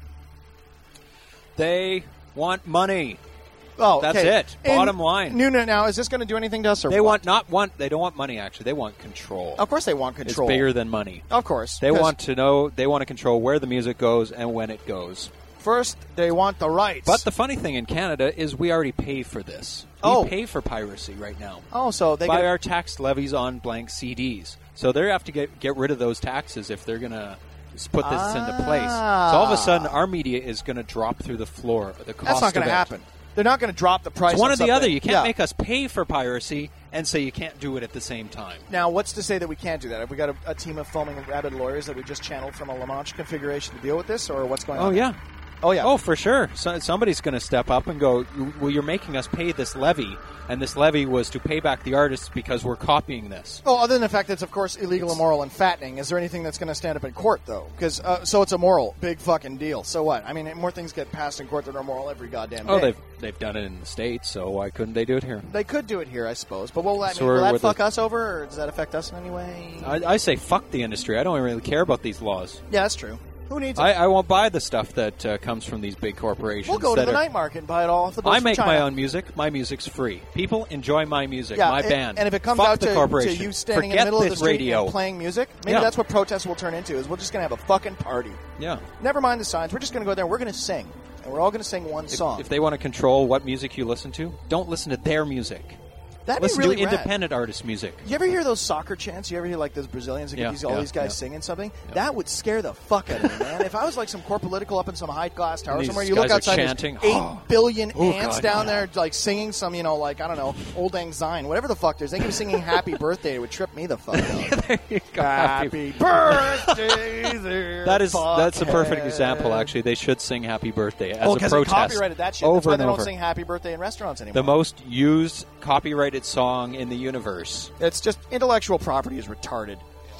They want money. Oh, That's okay. it. Bottom line. No, no, now, is this going to do anything to us or They what? want not want. They don't want money. Actually, they want control. Of course they want control. It's bigger than money. Of course. They 'cause want to know. They want to control where the music goes and when it goes. First, they want the rights. But the funny thing in Canada is we already pay for this. We Oh. pay for piracy right now. Oh, so they by get- our tax levies on blank C Ds. So they have to get get rid of those taxes if they're going to put this Ah. into place. So all of a sudden, our media is going to drop through the floor. The cost That's not going to happen. They're not going to drop the price. It's one on or the something. other. You can't Yeah. make us pay for piracy and say you can't do it at the same time. Now, what's to say that we can't do that? Have we got a, a team of foaming rabid lawyers that we just channeled from a La Manche configuration to deal with this, or what's going Oh on? yeah. Oh yeah. Oh, for sure. So, somebody's going to step up and go, well, you're making us pay this levy, and this levy was to pay back the artists because we're copying this. Oh, other than the fact that it's, of course, illegal, immoral, and fattening, is there anything that's going to stand up in court, though? Because uh, so it's immoral. Big fucking deal. So what? I mean, more things get passed in court that are immoral every goddamn day. Oh, they've they've done it in the States, so why couldn't they do it here? They could do it here, I suppose. But will that, So mean, will we're that with fuck the- us over, or does that affect us in any way? I, I say fuck the industry. I don't really care about these laws. Yeah, that's true. Who needs it? I, I won't buy the stuff that uh, comes from these big corporations. We'll go to that the are- night market and buy it all off the boats I from make China. my own music. My music's free. People enjoy my music, Yeah, my and, band. and if it comes Fuck out the to, to corporation. you standing Forget in the middle this of the street radio. and playing music, maybe Yeah. that's what protests will turn into. Is we're just going to have a fucking party. Yeah. Never mind the signs. We're just going to go there and we're going to sing. And we're all going to sing one If, song. if they want to control what music you listen to, don't listen to their music. That'd listen be really to rad. independent artist music. You ever hear those soccer chants? You ever hear like those Brazilians that get Yeah, these, all yeah, these guys yeah. singing something? That would scare the fuck out of me, man. If I was like some core political up in some high glass tower These somewhere, you look guys are outside, there's chanting, eight "Oh, billion oh, ants God, down no, there like singing some, you know, like I don't know, Old Lang Syne, whatever the fuck. There's they could be singing Happy Birthday. It would trip me the fuck out. There you go. Happy Birthday, dear That is that's a perfect fuckhead. example. Actually, they should sing "Happy Birthday" as Oh, a because they protest. copyrighted that shit. Over That's why and they don't over. sing Happy Birthday in restaurants anymore. The most used copyrighted song in the universe. It's just intellectual property is retarded.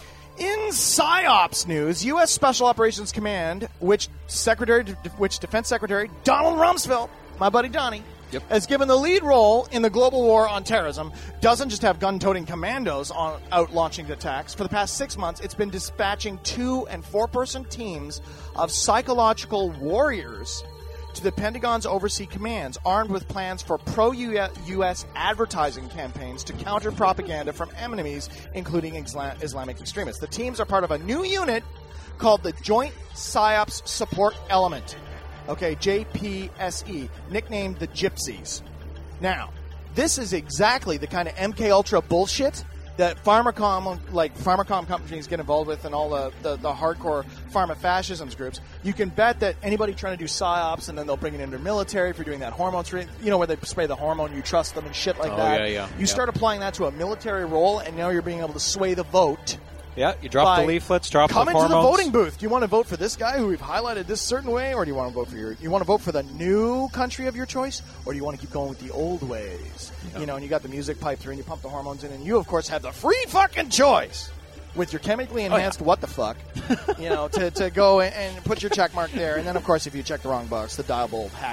In PsyOps news, U S Special Operations Command, which Secretary, which Defense Secretary Donald Rumsfeld, my buddy Donnie, Yep. has given the lead role in the global war on terrorism, doesn't just have gun-toting commandos on, out launching attacks. For the past six months, it's been dispatching two- and four-person teams of psychological warriors to the Pentagon's overseas commands, armed with plans for pro-U S advertising campaigns to counter propaganda from enemies, including Isla- Islamic extremists. The teams are part of a new unit called the Joint PsyOps Support Element. Okay, J P S E, nicknamed the Gypsies. Now, this is exactly the kind of M K Ultra bullshit that pharmacom, like pharmacom companies get involved with, and all the, the, the hardcore pharma fascisms groups. You can bet that anybody trying to do psyops, and then they'll bring it into the military for doing that hormone treatment, you know, where they spray the hormone, you trust them and shit like Oh, that. yeah, yeah, You yeah. start applying that to a military role, and now you're being able to sway the vote. Yeah, you drop by the leaflets, drop come the into hormones. the voting booth. Do you want to vote for this guy who we've highlighted this certain way, or do you want to vote for your? You want to vote for the new country of your choice, or do you want to keep going with the old ways? Yeah. You know, and you got the music pipe through, and you pump the hormones in, and you of course have the free fucking choice with your chemically enhanced what the fuck, you know, to, to go and, and put your check mark there, and then of course if you check the wrong box, the dial bolt hacked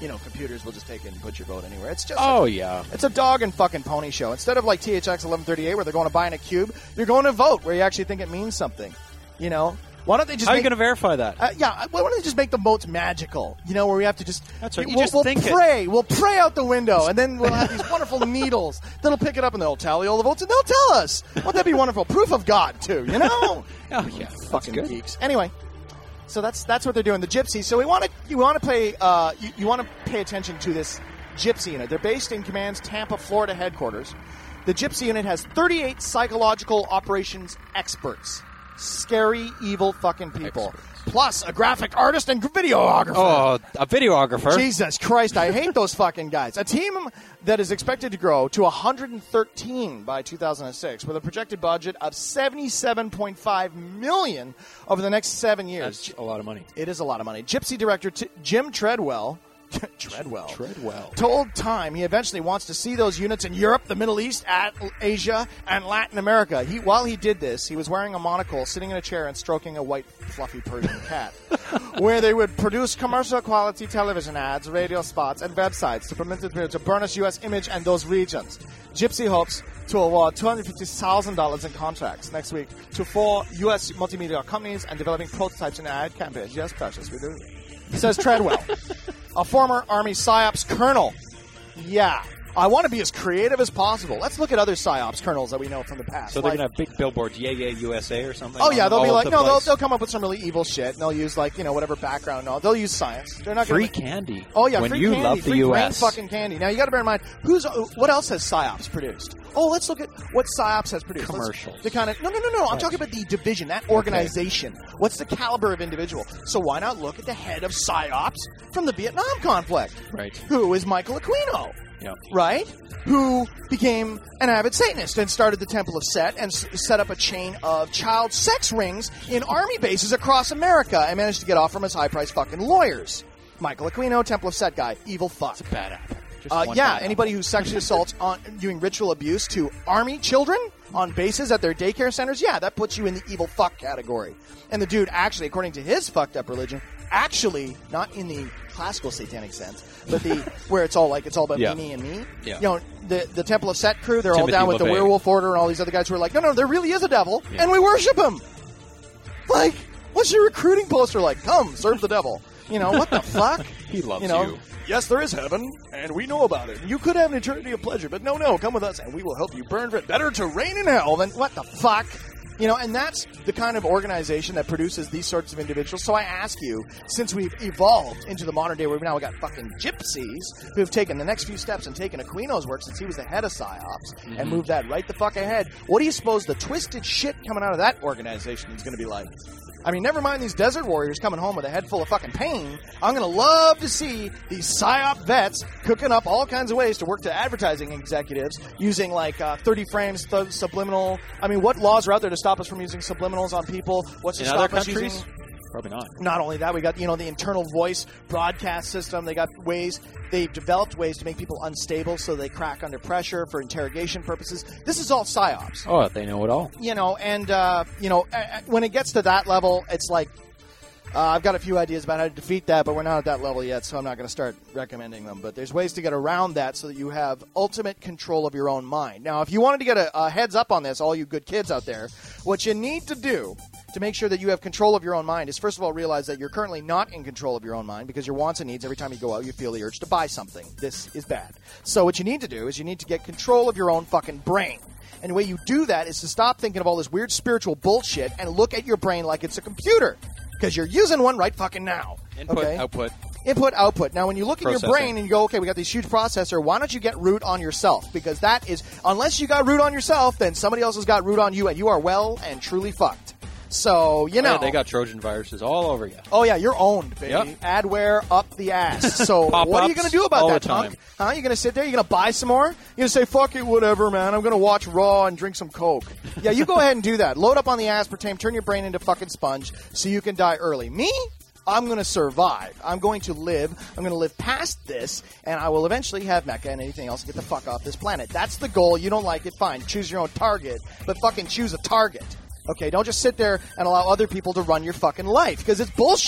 you know, computers will just take it and put your vote anywhere. It's just Oh, a, yeah. It's a dog and fucking pony show. Instead of like T H X eleven thirty-eight where they're going to buy in a cube, you're going to vote where you actually think it means something. You know? Why don't they just How are make, you going to verify that? Uh, yeah, why don't they just make the votes magical? You know, where we have to just... That's right. You we'll, just we'll think it. pray. We'll pray out the window, and then we'll have these wonderful needles that'll pick it up, and they'll tally all the votes, and they'll tell us. Wouldn't that be wonderful? Proof of God, too, you know? Oh, yeah. Fucking good. geeks. Anyway, so that's that's what they're doing. The Gypsy. So we want to you want to pay uh, you, you want to pay attention to this Gypsy unit. They're based in Command's Tampa, Florida headquarters. The Gypsy unit has thirty-eight psychological operations experts. Scary, evil fucking people. Experts. Plus a graphic artist and videographer. Oh, a videographer. Jesus Christ, I hate those fucking guys. A team that is expected to grow to one hundred thirteen by two thousand six with a projected budget of seventy-seven point five million dollars over the next seven years. That's a lot of money. It is a lot of money. Gypsy director T- Jim Treadwell Treadwell. Treadwell. Told Time he eventually wants to see those units in Europe, the Middle East, at Asia, and Latin America. He, while he did this, he was wearing a monocle, sitting in a chair, and stroking a white, fluffy Persian cat, where they would produce commercial-quality television ads, radio spots, and websites to promote the to burnish U S image and those regions. Gypsy hopes to award two hundred fifty thousand dollars in contracts next week to four U S multimedia companies and developing prototypes in ad campaigns. Yes, precious, we do. Says Treadwell, a former Army PsyOps colonel. Yeah, I want to be as creative as possible. Let's look at other PsyOps colonels that we know from the past. So they're like, going to have big billboards, yeah, yeah, U S A or something? Oh, yeah, they'll all be over like, the no, they'll, place? they'll come up with some really evil shit, and they'll use, like, you know, whatever background. No, they'll use science. They're not Free gonna, candy. Oh, yeah, when free you candy. love the free U grain S fucking candy. Now, you got to bear in mind, who's what else has PsyOps produced? Oh, let's look at what PsyOps has produced. Commercials. Let's, the kind of no, no, no, no. I'm talking about the division, that organization. Okay. What's the caliber of individual? So why not look at the head of PsyOps from the Vietnam conflict? Right. Who is Michael Aquino? Yeah. Right? Who became an avid Satanist and started the Temple of Set and s- set up a chain of child sex rings in army bases across America and managed to get off from his high-priced fucking lawyers. Michael Aquino, Temple of Set guy, evil fuck. It's a bad apple. Uh, yeah, anybody who sexually assaults on doing ritual abuse to army children on bases at their daycare centers, yeah, that puts you in the evil fuck category. And the dude actually, according to his fucked up religion, actually, not in the classical satanic sense, but the where it's all like it's all about yeah. me, me, and me. Yeah. You know, the the Temple of Set crew, they're Timothy all down with LaVey. the Werewolf Order and all these other guys who are like, no, no, there really is a devil, Yeah. and we worship him. Like, what's your recruiting poster like? Come, serve the devil. You know, what the fuck? He loves you. Know, you. Yes, there is heaven, and we know about it. You could have an eternity of pleasure, but no, no, come with us, and we will help you burn for it. Better to reign in hell than what the fuck? You know, and that's the kind of organization that produces these sorts of individuals. So I ask you, since we've evolved into the modern day where now we've got fucking gypsies who have taken the next few steps and taken Aquino's work since he was the head of PsyOps mm-hmm. and moved that right the fuck ahead, what do you suppose the twisted shit coming out of that organization is going to be like? I mean, never mind these desert warriors coming home with a head full of fucking pain. I'm going to love to see these PsyOp vets cooking up all kinds of ways to work to advertising executives using, like, uh, thirty frames, th- subliminal. I mean, what laws are out there to stop us from using subliminals on people? What's to In stop other us countries? using... Probably not. Not only that, we got, you know, the internal voice broadcast system. They got ways, they've developed ways to make people unstable so they crack under pressure for interrogation purposes. This is all PsyOps. Oh, they know it all. You know, and, uh, you know, when it gets to that level, it's like, uh, I've got a few ideas about how to defeat that, but we're not at that level yet, so I'm not going to start recommending them. But there's ways to get around that so that you have ultimate control of your own mind. Now, if you wanted to get a, a heads up on this, all you good kids out there, what you need to do to make sure that you have control of your own mind is, first of all, realize that you're currently not in control of your own mind because your wants and needs, every time you go out, you feel the urge to buy something. This is bad. So what you need to do is you need to get control of your own fucking brain. And the way you do that is to stop thinking of all this weird spiritual bullshit and look at your brain like it's a computer. Because you're using one right fucking now. Input, okay? output. Input, output. Now, when you look at your Processing. brain and you go, okay, we got this huge processor, why don't you get root on yourself? Because that is, unless you got root on yourself, then somebody else has got root on you, and you are well and truly fucked. So, you know. Oh, yeah, they got Trojan viruses all over you. Oh, yeah, you're owned, baby. Yep. Adware up the ass. So, what are you going to do about all that, the time. Tunk? Huh? You going to sit there? You going to buy some more? You going to say, fuck it, whatever, man. I'm going to watch Raw and drink some Coke. Yeah, you go ahead and do that. Load up on the aspartame, turn your brain into fucking sponge so you can die early. Me? I'm going to survive. I'm going to live. I'm going to live past this, and I will eventually have Mecca and anything else to get the fuck off this planet. That's the goal. You don't like it, fine. Choose your own target, but fucking choose a target. Okay, don't just sit there and allow other people to run your fucking life, because it's bullshit.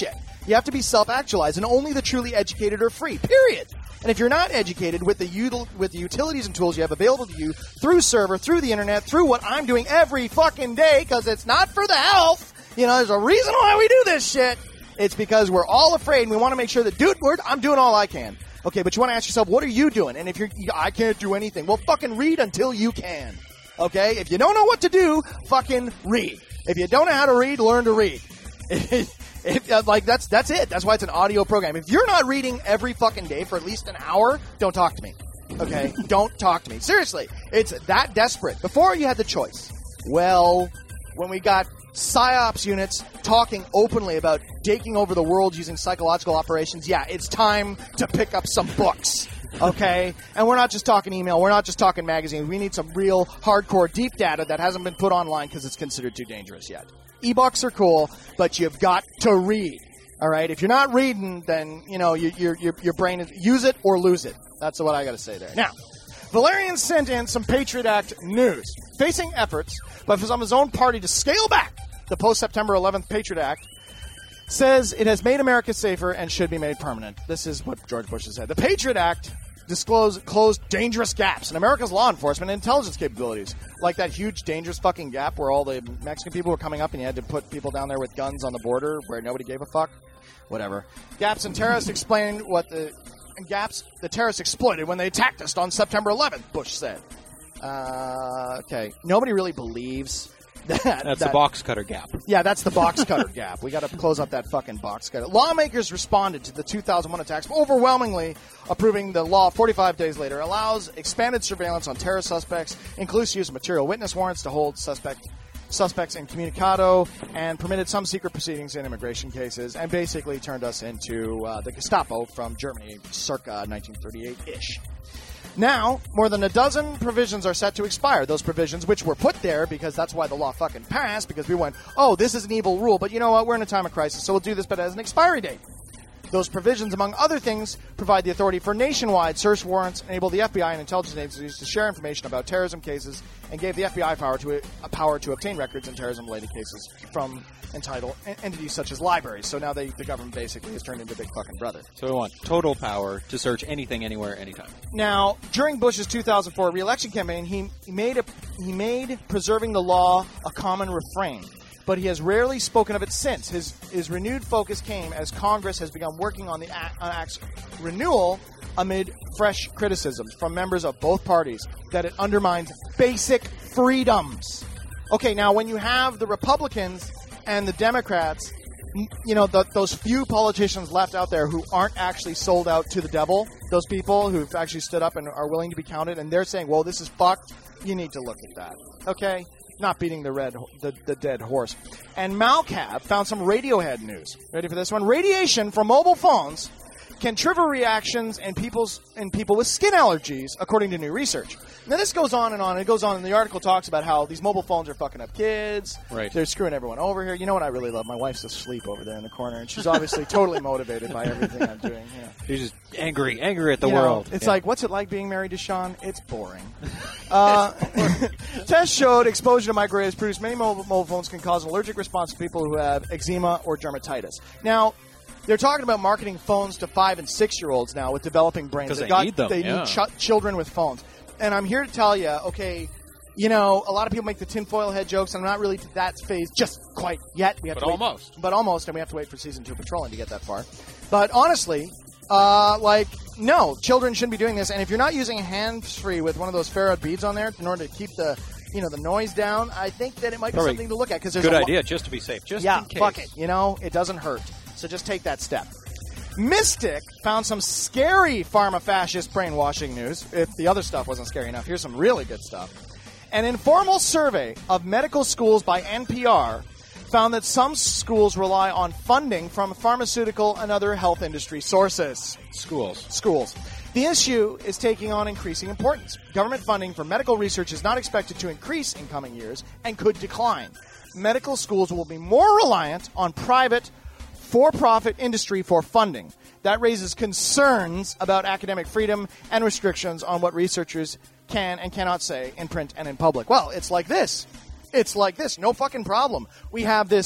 You have to be self-actualized, and only the truly educated are free, period. And if you're not educated with the util- with the utilities and tools you have available to you through server, through the internet, through what I'm doing every fucking day, because it's not for the health, you know, there's a reason why we do this shit. It's because we're all afraid, and we want to make sure that, dude, we're, I'm doing all I can. Okay, but you want to ask yourself, what are you doing? And if you're, I can't do anything, well, fucking read until you can. Okay? If you don't know what to do, fucking read. If you don't know how to read, learn to read. If, uh, like, that's that's it. That's why it's an audio program. If you're not reading every fucking day for at least an hour, don't talk to me. Okay? Don't talk to me. Seriously. It's that desperate. Before, you had the choice. Well, when we got PsyOps units talking openly about taking over the world using psychological operations, yeah, it's time to pick up some books. Okay? And we're not just talking email. We're not just talking magazines. We need some real hardcore deep data that hasn't been put online because it's considered too dangerous yet. E-books are cool, but you've got to read. All right? If you're not reading, then, you know, your your your, your brain is, use it or lose it. That's what I got to say there. Now, Valerian sent in some Patriot Act news. Facing efforts by some of his own party to scale back the post-September eleventh Patriot Act, says it has made America safer and should be made permanent. This is what George Bush has said. The Patriot Act disclosed closed dangerous gaps in America's law enforcement and intelligence capabilities, like that huge dangerous fucking gap where all the Mexican people were coming up and you had to put people down there with guns on the border where nobody gave a fuck. Whatever. Gaps and terrorists explained what the gaps the terrorists exploited when they attacked us on September eleventh, Bush said. Uh, okay. Nobody really believes that. That's that, the box cutter gap. Yeah, that's the box cutter gap. We got to close up that fucking box cutter. Lawmakers responded to the two thousand one attacks, overwhelmingly approving the law forty-five days later. Allows expanded surveillance on terrorist suspects, includes use of material witness warrants to hold suspect suspects incommunicado, and permitted some secret proceedings in immigration cases, and basically turned us into uh, the Gestapo from Germany circa nineteen thirty-eight-ish. Now, more than a dozen provisions are set to expire. Those provisions, which were put there because that's why the law fucking passed, because we went, oh, this is an evil rule, but you know what, we're in a time of crisis, so we'll do this, but as an expiry date. Those provisions, among other things, provide the authority for nationwide search warrants, enable the F B I and intelligence agencies to share information about terrorism cases, and gave the F B I power to a power to obtain records in terrorism-related cases from entitled entities such as libraries. So now they, the government basically has turned into Big Fucking Brother. So we want total power to search anything, anywhere, anytime. Now, during Bush's two thousand four re-election campaign, he, he made a, he made preserving the law a common refrain. But he has rarely spoken of it since. His his renewed focus came as Congress has begun working on the Act's renewal amid fresh criticisms from members of both parties that it undermines basic freedoms. Okay, now when you have the Republicans and the Democrats, you know, the, those few politicians left out there who aren't actually sold out to the devil, those people who've actually stood up and are willing to be counted, and they're saying, well, this is fucked, you need to look at that. Okay? Not beating the red, the, the dead horse. And Malcab found some Radiohead news. Ready for this one? Radiation from mobile phones can trigger reactions in people's in people with skin allergies, according to new research. Now this goes on and on. It goes on, and the article talks about how these mobile phones are fucking up kids. Right. They're screwing everyone over here. You know what I really love? My wife's asleep over there in the corner, and she's obviously totally motivated by everything I'm doing. Yeah. She's just angry, angry at the you world. Know, it's yeah. like, what's it like being married to Sean? It's boring. uh, tests showed exposure to microwaves produced many mobile, mobile phones can cause an allergic response to people who have eczema or dermatitis. Now, they're talking about marketing phones to five and six year olds now with developing brains. Because they got, need them. They yeah. need ch- children with phones. And I'm here to tell you, okay, you know, a lot of people make the tinfoil head jokes. I'm not really to that phase just quite yet. We have But to wait, almost. But almost, and we have to wait for season two patrolling to get that far. But honestly, uh, like, no, children shouldn't be doing this. And if you're not using hands-free with one of those ferrite beads on there in order to keep the, you know, the noise down, I think that it might be Probably something to look at. Because there's good a lo- idea, just to be safe. Just yeah, in case. fuck it. You know, it doesn't hurt. So just take that step. Mystic found some scary pharma-fascist brainwashing news. If the other stuff wasn't scary enough, here's some really good stuff. An informal survey of medical schools by N P R found that some schools rely on funding from pharmaceutical and other health industry sources. Schools. Schools. The issue is taking on increasing importance. Government funding for medical research is not expected to increase in coming years and could decline. Medical schools will be more reliant on private for-profit industry for funding. That raises concerns about academic freedom and restrictions on what researchers can and cannot say in print and in public. Well, it's like this. It's like this. No fucking problem. We have this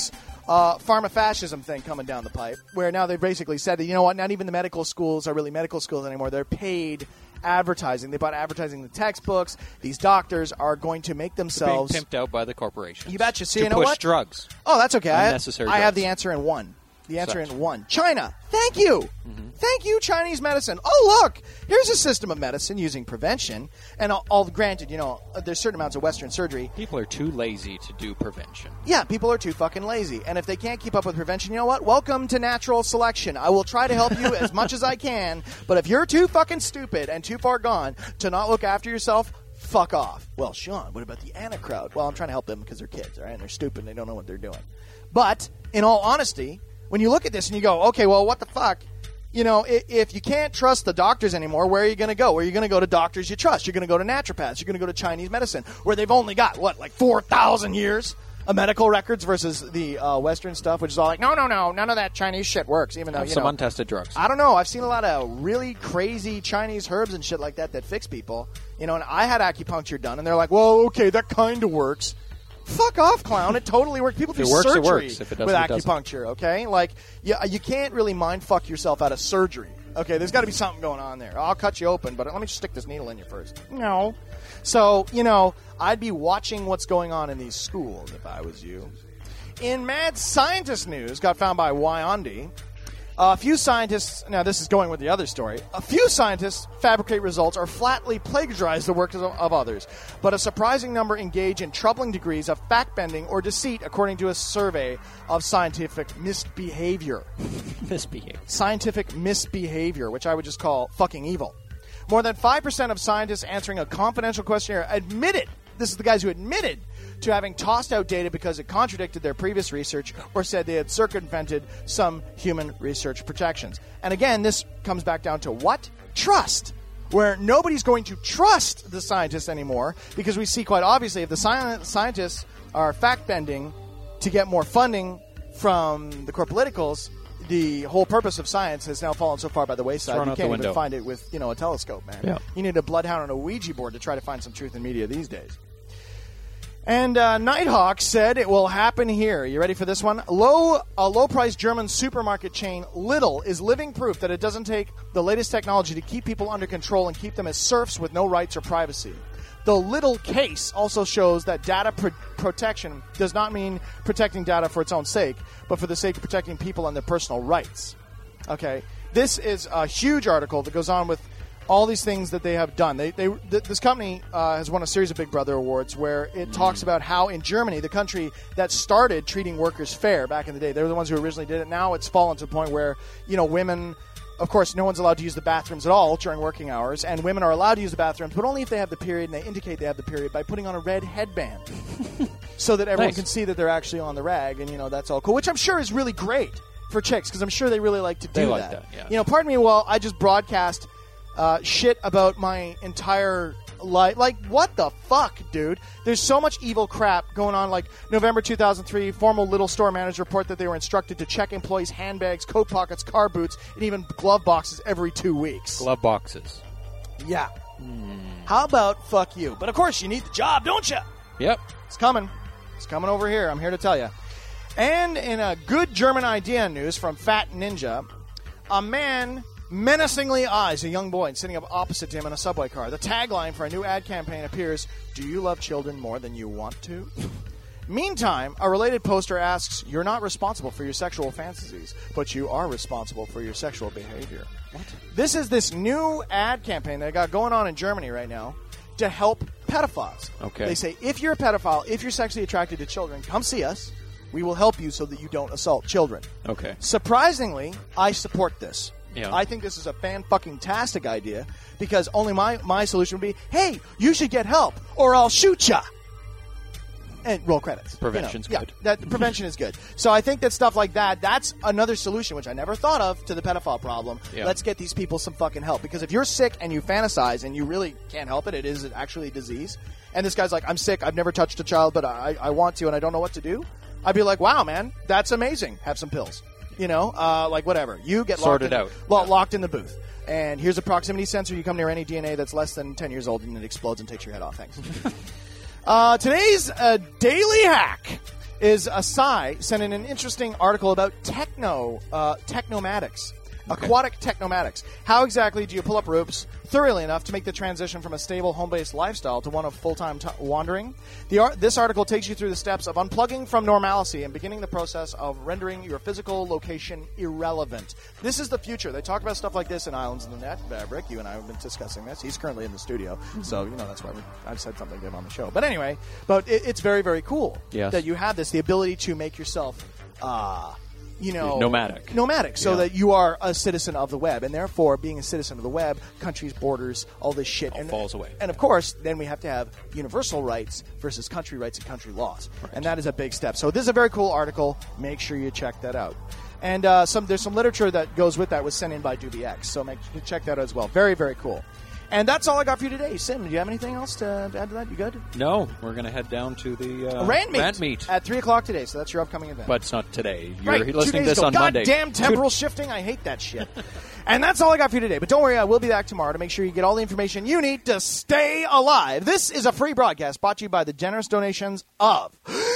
uh, pharmafascism thing coming down the pipe, where now they've basically said that, you know what, not even the medical schools are really medical schools anymore. They're paid advertising. They bought advertising in the textbooks. These doctors are going to make themselves... Being pimped out by the corporations. You betcha. See, to you know push what? drugs. Oh, that's okay. I, Unnecessary I have drugs. the answer in one. The answer Such. in one. China. Thank you. Mm-hmm. Thank you, Chinese medicine. Oh, look. Here's a system of medicine using prevention. And all, all granted, you know, there's certain amounts of Western surgery. People are too lazy to do prevention. Yeah, people are too fucking lazy. And if they can't keep up with prevention, you know what? Welcome to natural selection. I will try to help you as much as I can. But if you're too fucking stupid and too far gone to not look after yourself, fuck off. Well, Sean, what about the Anna crowd? Well, I'm trying to help them because they're kids, all right? And they're stupid and they don't know what they're doing. But in all honesty, when you look at this and you go, okay, well, what the fuck? You know, if, if you can't trust the doctors anymore, where are you going to go? Where are you going to go to doctors you trust? You're going to go to naturopaths. You're going to go to Chinese medicine, where they've only got, what, like four thousand years of medical records versus the uh, Western stuff, which is all like, no, no, no, none of that Chinese shit works, even though, Have you some know. untested drugs. I don't know. I've seen a lot of really crazy Chinese herbs and shit like that that fix people. You know, and I had acupuncture done, and they're like, well, okay, that kind of works. Fuck off, clown. It totally works. People If do it works, it surgery works. If it doesn't, with it doesn't. acupuncture, okay? Like, you, you can't really mind fuck yourself out of surgery. Okay, there's got to be something going on there. I'll cut you open, but let me just stick this needle in you first. No. So, you know, I'd be watching what's going on in these schools if I was you. In mad scientist news, got found by Wyondi. A few scientists, now this is going with the other story, a few scientists fabricate results or flatly plagiarize the work of, of others, but a surprising number engage in troubling degrees of fact-bending or deceit, according to a survey of scientific misbehavior. Misbehavior. Scientific misbehavior, which I would just call fucking evil. More than five percent of scientists answering a confidential questionnaire admitted, this is the guys who admitted, to having tossed out data because it contradicted their previous research or said they had circumvented some human research protections. And again, this comes back down to what? Trust. Where nobody's going to trust the scientists anymore because we see quite obviously if the sci- scientists are fact-bending to get more funding from the corp politicals, the whole purpose of science has now fallen so far by the wayside. Thrown You out can't the even window. find it with, you know, a telescope, man. Yeah. You need a bloodhound and a Ouija board to try to find some truth in media these days. And uh, Nighthawk said it will happen here. You ready for this one? Low, a low-priced German supermarket chain, Lidl, is living proof that it doesn't take the latest technology to keep people under control and keep them as serfs with no rights or privacy. The Lidl case also shows that data pro- protection does not mean protecting data for its own sake, but for the sake of protecting people and their personal rights. Okay, this is a huge article that goes on with all these things that they have done. They, they, th- this company uh, has won a series of Big Brother awards where it mm. talks about how in Germany, the country that started treating workers fair back in the day, they were the ones who originally did it. Now it's fallen to the point where, you know, women, of course, no one's allowed to use the bathrooms at all during working hours, and women are allowed to use the bathrooms, but only if they have the period, and they indicate they have the period by putting on a red headband so that everyone Nice. can see that they're actually on the rag, and, you know, that's all cool, which I'm sure is really great for chicks, because I'm sure they really like to do They like that. that, yeah. You know, pardon me while I just broadcast uh, shit about my entire life. Like, what the fuck, dude? There's so much evil crap going on. Like, November two thousand three, former Little store managers report that they were instructed to check employees' handbags, coat pockets, car boots, and even glove boxes every two weeks. Glove boxes. Yeah. How about fuck you? But, of course, you need the job, don't you? Yep. It's coming. It's coming over here. I'm here to tell you. And in a good German idea news from Fat Ninja, a man menacingly eyes a young boy sitting up opposite to him in a subway car. The tagline for a new ad campaign appears, "Do you love children more than you want to?" Meantime, a related poster asks, "You're not responsible for your sexual fantasies, but you are responsible for your sexual behavior." What? This is this new ad campaign that I got going on in Germany right now to help pedophiles. Okay. They say, if you're a pedophile, if you're sexually attracted to children, come see us. We will help you so that you don't assault children. Okay. Surprisingly, I support this. Yeah. I think this is a fan-fucking-tastic idea because only my, my solution would be, hey, you should get help or I'll shoot ya. And roll credits. Prevention's you know, good. Yeah, that, prevention is good. So I think that stuff like that, that's another solution, which I never thought of, to the pedophile problem. Yeah. Let's get these people some fucking help. Because if you're sick and you fantasize and you really can't help it, it is actually a disease, and this guy's like, I'm sick, I've never touched a child, but I, I want to and I don't know what to do, I'd be like, wow, man, that's amazing. Have some pills. You know, uh, like whatever. You get Sort locked it in, out. lo- locked in the booth. And here's a proximity sensor. You come near any D N A that's less than ten years old and it explodes and takes your head off. Thanks. uh, today's uh, daily hack is Asai sent in an interesting article about techno, uh, technomatics. Okay. Aquatic technomatics. How exactly do you pull up ropes thoroughly enough to make the transition from a stable home-based lifestyle to one of full-time t- wandering? The ar- this article takes you through the steps of unplugging from normalcy and beginning the process of rendering your physical location irrelevant. This is the future. They talk about stuff like this in Islands in the Net. Uh, Rick, you and I have been discussing this. He's currently in the studio, mm-hmm. so you know that's why we, I've said something to him on the show. But anyway, but it, it's very, very cool yes. that you have this, the ability to make yourself... Uh, You know, nomadic. Nomadic, so yeah. that you are a citizen of the web, and therefore, being a citizen of the web, countries, borders, all this shit all and, falls away. And of course, then we have to have universal rights versus country rights and country laws, right. and that is a big step. So this is a very cool article. Make sure you check that out. And uh, some there's some literature that goes with that was sent in by Doobie X, so make check that out as well. Very, very cool. And that's all I got for you today. Sim, do you have anything else to add to that? You good? No, we're going to head down to the uh, Rand meet, Rand meet at three o'clock today. So that's your upcoming event. But it's not today. You're right, listening to this ago. on God Monday. Goddamn temporal shifting. I hate that shit. And that's all I got for you today. But don't worry, I will be back tomorrow to make sure you get all the information you need to stay alive. This is a free broadcast brought to you by the generous donations of...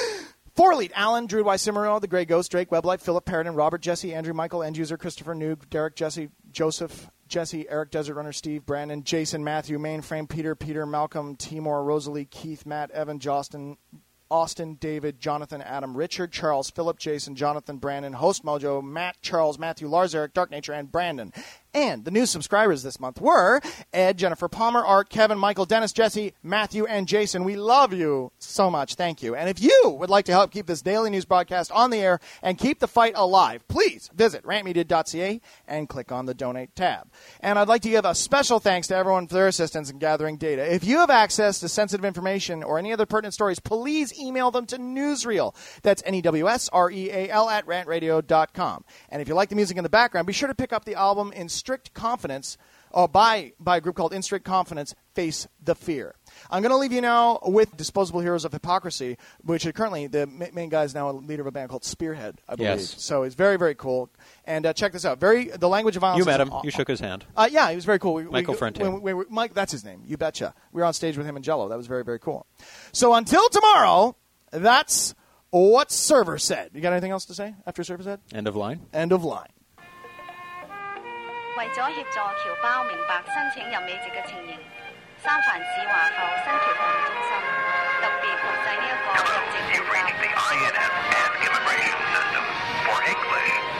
For Elite, Alan, Drew Y. Simero, The Grey Ghost, Drake, Weblight, Philip Paradin, Robert, Jesse, Andrew, Michael, End User, Christopher, Noog, Derek, Jesse, Joseph, Jesse, Eric, Desert Runner, Steve, Brandon, Jason, Matthew, Mainframe, Peter, Peter, Malcolm, Timor, Rosalie, Keith, Matt, Evan, Justin, Austin, David, Jonathan, Adam, Richard, Charles, Philip, Jason, Jonathan, Brandon, Host Mojo, Matt, Charles, Matthew, Lars, Eric, Dark Nature, and Brandon. And the new subscribers this month were Ed, Jennifer Palmer, Art, Kevin, Michael, Dennis, Jesse, Matthew, and Jason. We love you so much. Thank you. And if you would like to help keep this daily news broadcast on the air and keep the fight alive, please visit rant media dot c a and click on the Donate tab. And I'd like to give a special thanks to everyone for their assistance in gathering data. If you have access to sensitive information or any other pertinent stories, please email them to Newsreel. That's N E W S R E A L at rant radio dot com. And if you like the music in the background, be sure to pick up the album in Strict Confidence, or by, by a group called In Strict Confidence, Face the Fear. I'm going to leave you now with Disposable Heroes of Hypocrisy, which are currently the main guy is now a leader of a band called Spearhead, I believe. Yes. So it's very, very cool. And uh, check this out. Very the language of violence. You met is, him. uh, You shook his hand. Uh, yeah, he was very cool. We, Michael we, Frente. when we, we, Mike, that's his name. You betcha. We were on stage with him and Jello. That was very, very cool. So until tomorrow, that's what Server said. You got anything else to say after Server said? End of line. End of line. 為咗協助僑胞明白申請入美籍嘅情形，三藩市華埠新僑服務中心特別錄製呢一個入籍調查。